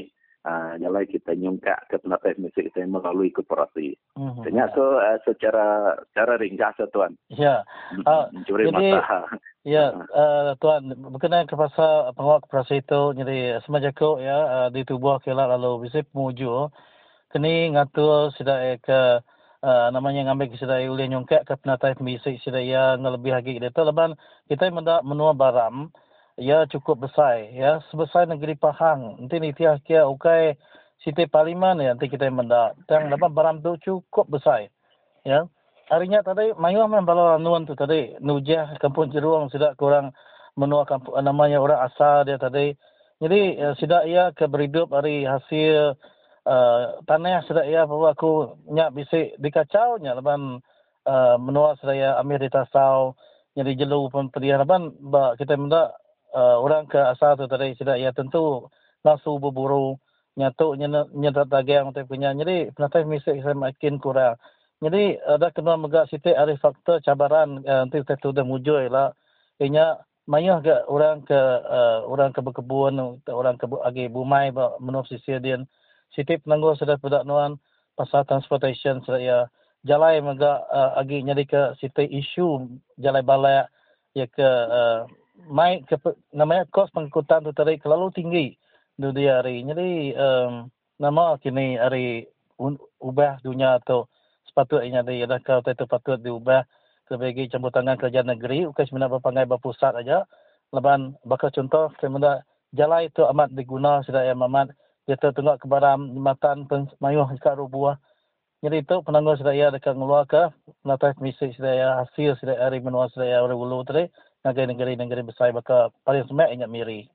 uh, jalan kita nyungkak ke penatai musik kita melalui koperasi. Hmm. Ternyata uh, secara secara ringkas Tuan. Ya. Uh, Mencuri jadi, mata. Ya, uh, Tuan, berkenaan ke pasal penguat koperasi itu, jadi semajako ya, uh, di tubuh kelak lalu bisa memuju, kini ngatur sudah ke, uh, namanya ngambil sudah ulih nyongkak ke penatai pembisik sudah ya lebih lagi kita, leban kita mendak menua baram, ya cukup besar, ya sebesar negeri Pahang, nanti ni tiah kia ukai Siti Parlimen ya, nanti kita mendak, dan leban baram tu cukup besar, ya. Harinya tadi mayuh memang balau nuan tu tadi nujah kampung Jeruang sudah kurang menua kampung namanya orang asal dia tadi. Jadi uh, sudah ia ke berhidup hari hasil uh, tanah sudah ia bawa aku nyak bisik dikacau nya leban uh, menua sudah ia ambil di tasau jadi jelu pun pediah leban ba kita mendak uh, orang ke asal tu tadi sudah ia tentu langsung berburu nyatuk nyedat dagang tu punya. Jadi penatai misik saya makin kurang. Jadi ada kena megak sitik ada faktor cabaran uh, nanti kita sudah mujur lah. Ianya mayah ke orang ke uh, orang ke berkebun, orang ke agi bumai menurut sisi dia. Sitik penangguh sudah pedak nuan pasal transportation sudah ya jalai megak uh, agi nyari ke sitik isu jalai balai ya ke uh, mai ke namanya kos pengikutan tu tadi terlalu tinggi du dia hari. Jadi um, nama kini hari ubah dunia tu sepatutnya dia ada kau itu patut diubah sebagai campur tangan kerja negeri bukan sebenarnya berpangai berpusat aja leban bakal contoh sebenarnya jalan itu amat diguna sudah yang amat dia tengok ke baram matan mayuh dekat rubuah. Jadi itu penangguh sudah ya dekat ngeluar ke natas misik sudah ya hasil sudah hari menua sudah ya orang ulu tadi negeri-negeri besar bakal paling semak ingat miri.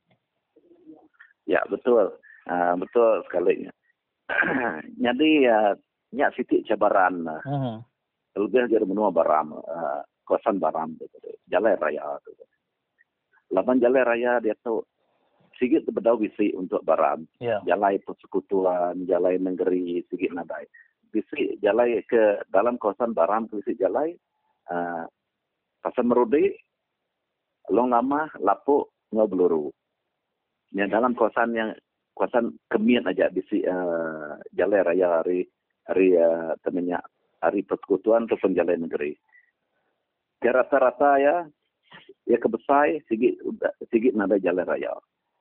Ya betul, uh, betul sekali. Jadi uh, nyak sitik cabaran uh, lebih dari menua baram uh, kawasan baram tu jalan raya tu. Laban jalan raya dia tu sikit berbeda visi untuk baram. Yeah. Jalan persekutuan, jalan negeri sikit nadai. Visi jalan ke dalam kawasan baram visi jalan uh, pasal merudi long lama lapuk ngobluru. Ya dalam kawasan yang kawasan kemian aja visi uh, jalan raya hari hari uh, temennya hari persekutuan atau penjalan negeri. Ya rata-rata ya ya kebesai sigit sigit nada jalan raya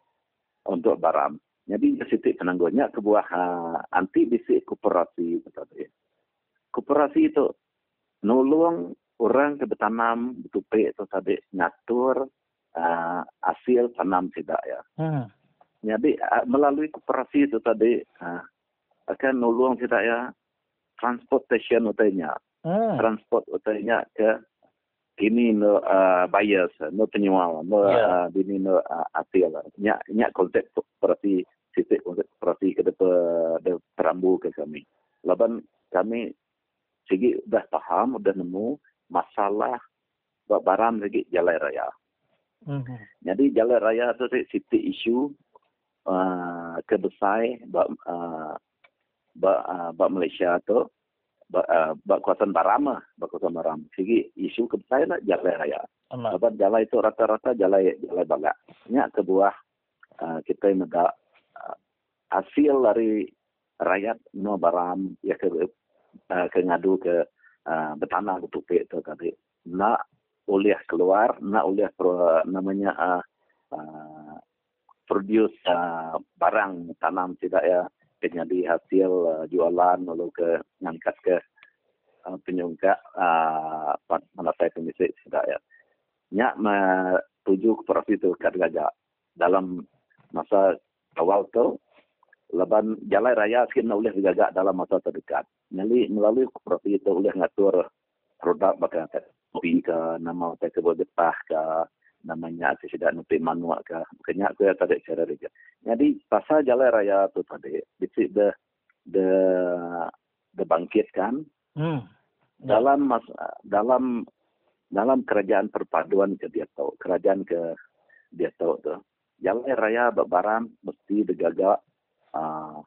untuk baram. Jadi sitik penangguhnya kebuah uh, anti bisik koperasi tadi. Koperasi itu nolong orang ke bertanam betupe itu tadi ngatur uh, hasil tanam tidak ya. Hmm. Jadi uh, melalui koperasi itu tadi uh, akan nolong kita ya transportation utainya, hmm. transport utainya ke ini no uh, buyers, no penjual, no yeah. uh, ini no uh, hasil. Nya nya konsep koperasi, sistem konsep koperasi ke depan de perambu ke kami. Laban kami segi dah paham, dah nemu masalah barang lagi jalan raya. Hmm. Jadi jalan raya tu sistem isu uh, kebesar uh, Ba, uh, ba Malaysia tu, ba, uh, ba kawasan baram, ba kawasan baram. Segi isu kebesar lah jalan raya. Sebab jalan itu rata-rata jalan jalan balak. Nya kebuah uh, kita mendak uh, hasil dari rakyat no baram ya ke uh, ke ngadu ke uh, bertanah betupe itu tadi. Nak oleh keluar, nak oleh pro, namanya uh, uh, produce uh, barang tanam tidak ya. Jadi hasil uh, jualan lalu ke ngangkat ke uh, penyungkak uh, menatai pemisik sudah ya. Nyak menuju koperasi itu kadang-kadang dalam masa awal tu leban jalan raya sikit nak boleh digagak dalam masa terdekat. Jadi melalui koperasi itu boleh ngatur produk bakal kopi ke nama hotel ke Bogepah ke namanya tidak nuti manual ke makanya aku ya tadi cara dia. Jadi pasal jalan raya tu tadi bisik de de dibangkitkan hmm. dalam mas, dalam dalam kerajaan perpaduan ke dia tahu kerajaan ke dia tahu tu jalan raya barang mesti digagak uh,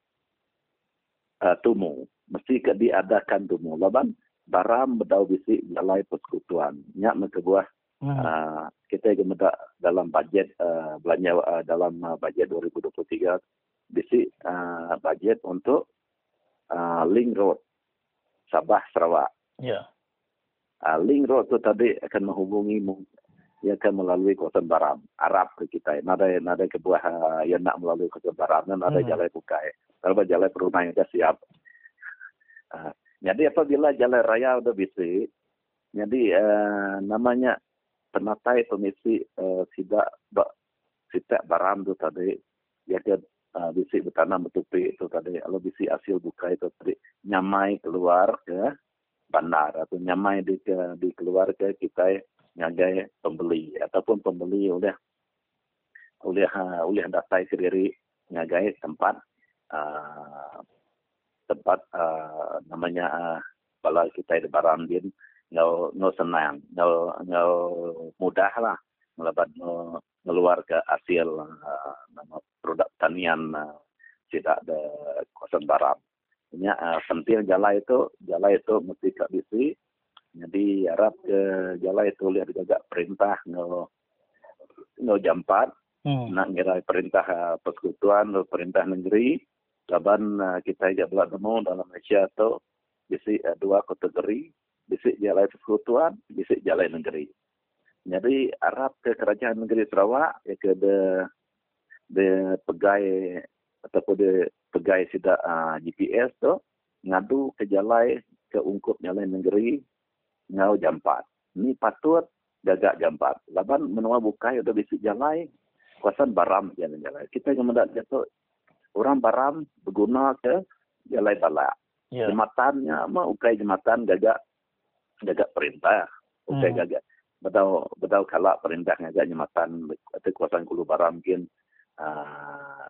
uh, tumu mesti ke diadakan tumu laban barang berdau bisik jalan persekutuan nyak mekebuah Hmm. Uh, kita juga dalam bajet uh, belanja uh, dalam uh, bajet dua ribu dua puluh tiga bisi uh, bajet untuk uh, link road Sabah Sarawak. Ya. Uh, link road tu tadi akan menghubungi, ia akan melalui kawasan Baram, Arab ke kita. Nada nada ke buah uh, yang nak melalui kawasan Baram, dan nada hmm. jalan bukai. Kalau jalan perunai sudah siap. Uh, jadi apabila jalan raya sudah bisi, jadi uh, namanya penatai pemisi uh, sidak bak sidak Baram tu tadi, ia ke uh, bisi bertanam betupi itu tadi. Kalau bisi hasil bukai itu tadi nyamai keluar ke bandar atau nyamai di ke, di keluar ke kita ngagai pembeli ataupun pembeli oleh oleh uh, oleh datai sendiri ngagai tempat uh, tempat uh, namanya uh, kalau kita di Baram din ngau ngau senang ngau ngau mudah lah melebat keluar ke hasil uh, nama produk tanian uh, tidak ada kawasan Baram. Ini uh, penting jalan itu, jalan itu mesti tak bisi. Jadi harap ke jalan itu lihat juga perintah no no jampat, hmm. nak ngira perintah uh, persekutuan, no perintah negeri. Laban uh, kita juga belah temu dalam Malaysia itu bisi uh, dua kategori, bisi jalan persekutuan, bisi jalan negeri. Jadi harap ke kerajaan negeri Sarawak ya ke de de pegawai ataupun de pegawai sida uh, G P S tu ngadu ke jalan ke ungkup jalan negeri ngau jampat. Ni patut gagak jampat. Laban menua bukai udah bisi jalan kawasan Baram jalan-jalan. Kita yang mendak jatuh orang Baram berguna ke jalan balak. Yeah. Jematannya mah ukai jematan gagak gagak perintah. Ukai hmm. gagak bedau bedau kalak perintah gagak jematan atau kawasan Kulu Baram mungkin uh,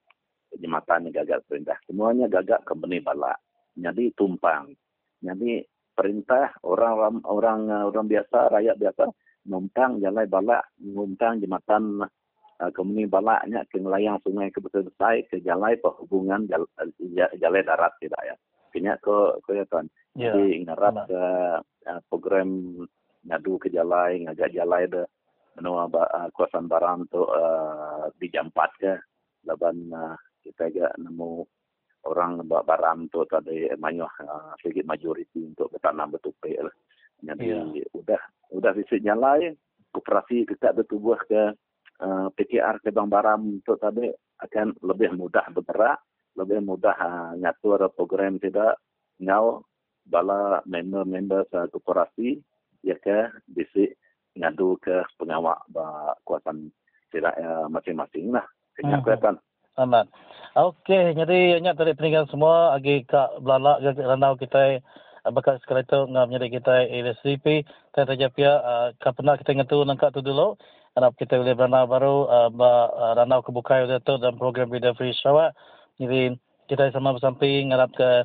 jematan gagak perintah. Semuanya gagak company balak. Jadi tumpang. Jadi perintah orang orang orang biasa, rakyat biasa numpang jalan balak, numpang jematan uh, company balaknya ke melayang sungai ke besar-besar ke jalan perhubungan jalan, jalan darat tidak ya. Kena ke ke ya kan. Yeah. Jadi ngarap uh, uh, program ngadu ke jalan, ngajak jalan ada menua uh, kawasan Baram tu uh, dijampat ke laban uh, kita juga nemu orang Baram tu tadi manyuh uh, sedikit majoriti untuk bertanam betupi lah. Jadi yeah. udah udah bisa nyalai koperasi kita bertubuh ke uh, P K R ke Bang Baram tu tadi akan lebih mudah bergerak, lebih mudah uh, ngatur program tidak ngau bala member-member uh, koperasi ya ke bisa ngadu ke pengawal uh, kawasan tidak uh, masing-masing lah. Kena hmm. kelihatan. Aman. Okey, jadi banyak tadi peninggalan semua agi kak belalak ke ranau kita bakal sekali tu ngam jadi kita L S D P kita saja pia ka pernah kita ngatu nangka tu dulu harap kita boleh beranau baru uh, ba uh, ranau kebukai tu dalam program Radio Free Sarawak. Jadi kita sama bersamping harap ke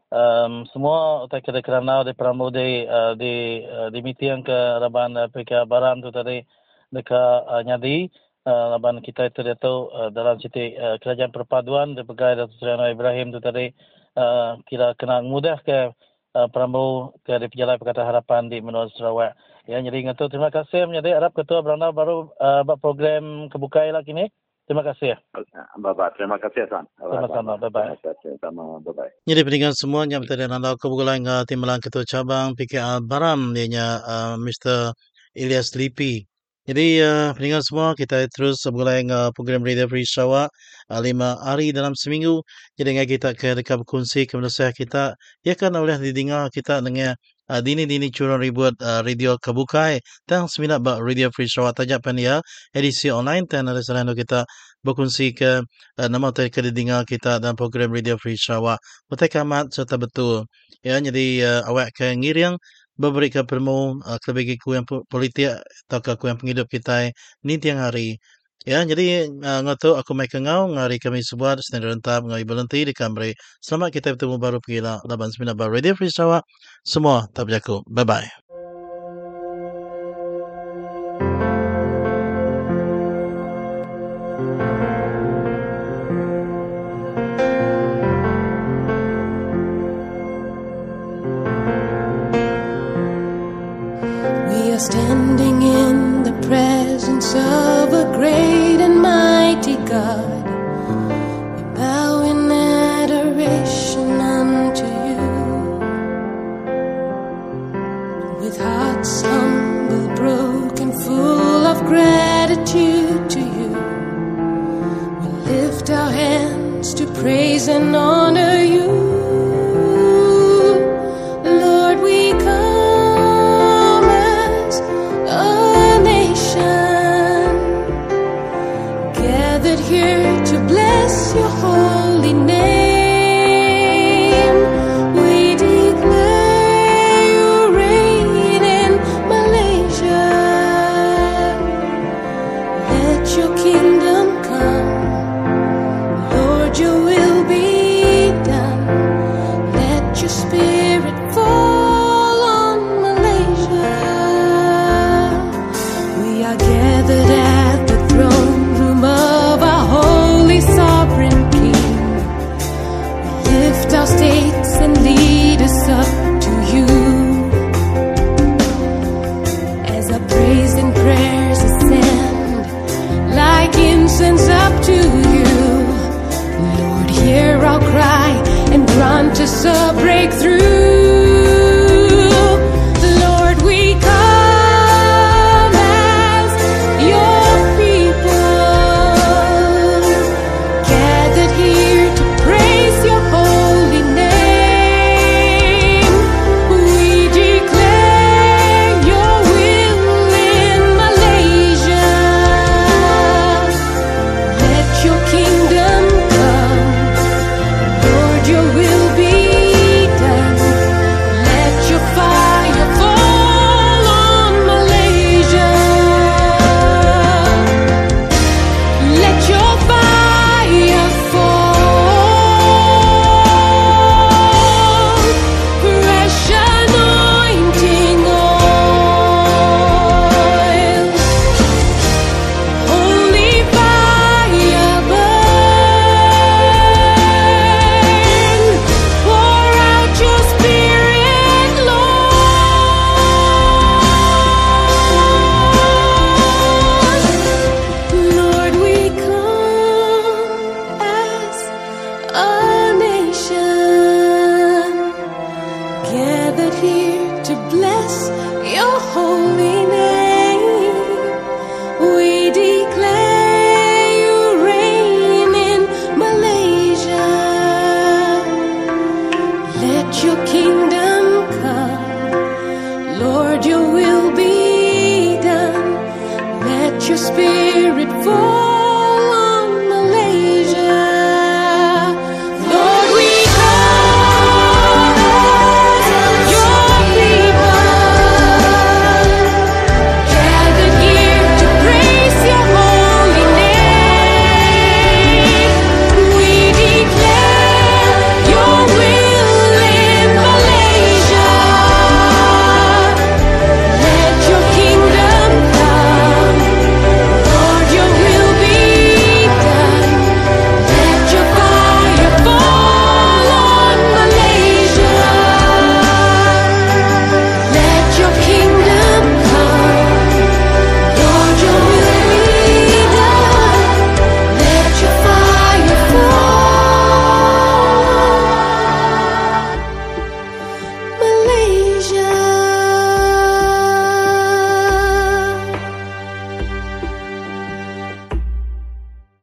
um, semua utai kita keranau di Pramudi uh, di uh, di meeting ke Raban uh, P K Baram tu tadi dekat uh, Nyadi. Uh, laban kita itu dia tahu uh, dalam siti uh, kerajaan perpaduan di pegawai Datuk Seri Anwar Ibrahim tu tadi uh, kira kena mudah ke uh, Perambu ke di Pejalan Pakatan Harapan di Menua Sarawak. Ya, jadi ngatu terima kasih menjadi harap ketua beranau baru uh, buat program kebukai lah kini. Terima kasih. Bye-bye. Terima kasih tuan. Sama-sama. Bye-bye. Sama bye-bye. Jadi peninggalan semua yang berada dalam kebukai dengan timbalan ketua cabang P K R Baram dia uh, Mister Ilyas Lipi. Jadi uh, peninggal semua kita terus mulai uh, program Radio Free Sarawak uh, lima hari dalam seminggu. Jadi dengan kita ke dekat berkongsi ke manusia kita ia kan boleh didengar kita dengan uh, dini-dini curang ribuan uh, radio kebukai dan seminat bak Radio Free Sarawak tajak pania edisi online dan ada selain kita berkongsi ke uh, nama tadi ke didengar kita dalam program Radio Free Sarawak. Betul kamat serta betul. Ya, jadi uh, awak ke ngiriang memberikan permu uh, kelebih ku yang politik atau ku yang penghidup kita ni tiang hari. Ya, jadi uh, ngatu aku mai kengau ngari kami sebuah sendiri rentap ngai berhenti di Kamri. Selamat kita bertemu baru pula laban sembilan bar Radio Free Sarawak. Semua tak berjaku. Bye bye. Standing in the presence of a great and mighty God, we bow hearts to praise and honor you. Lord, we come as a nation, gathered here to bless your holy name. We declare you reign in Malaysia. Let your kingdom come, Lord, your will be done. Let your spirit fall on Malaysia. We are gathered at the throne room of our holy sovereign King. We lift our states and lead us up to you. As our praise and prayers ascend like incense up to you, Lord, hear our cry and grant us a breakthrough.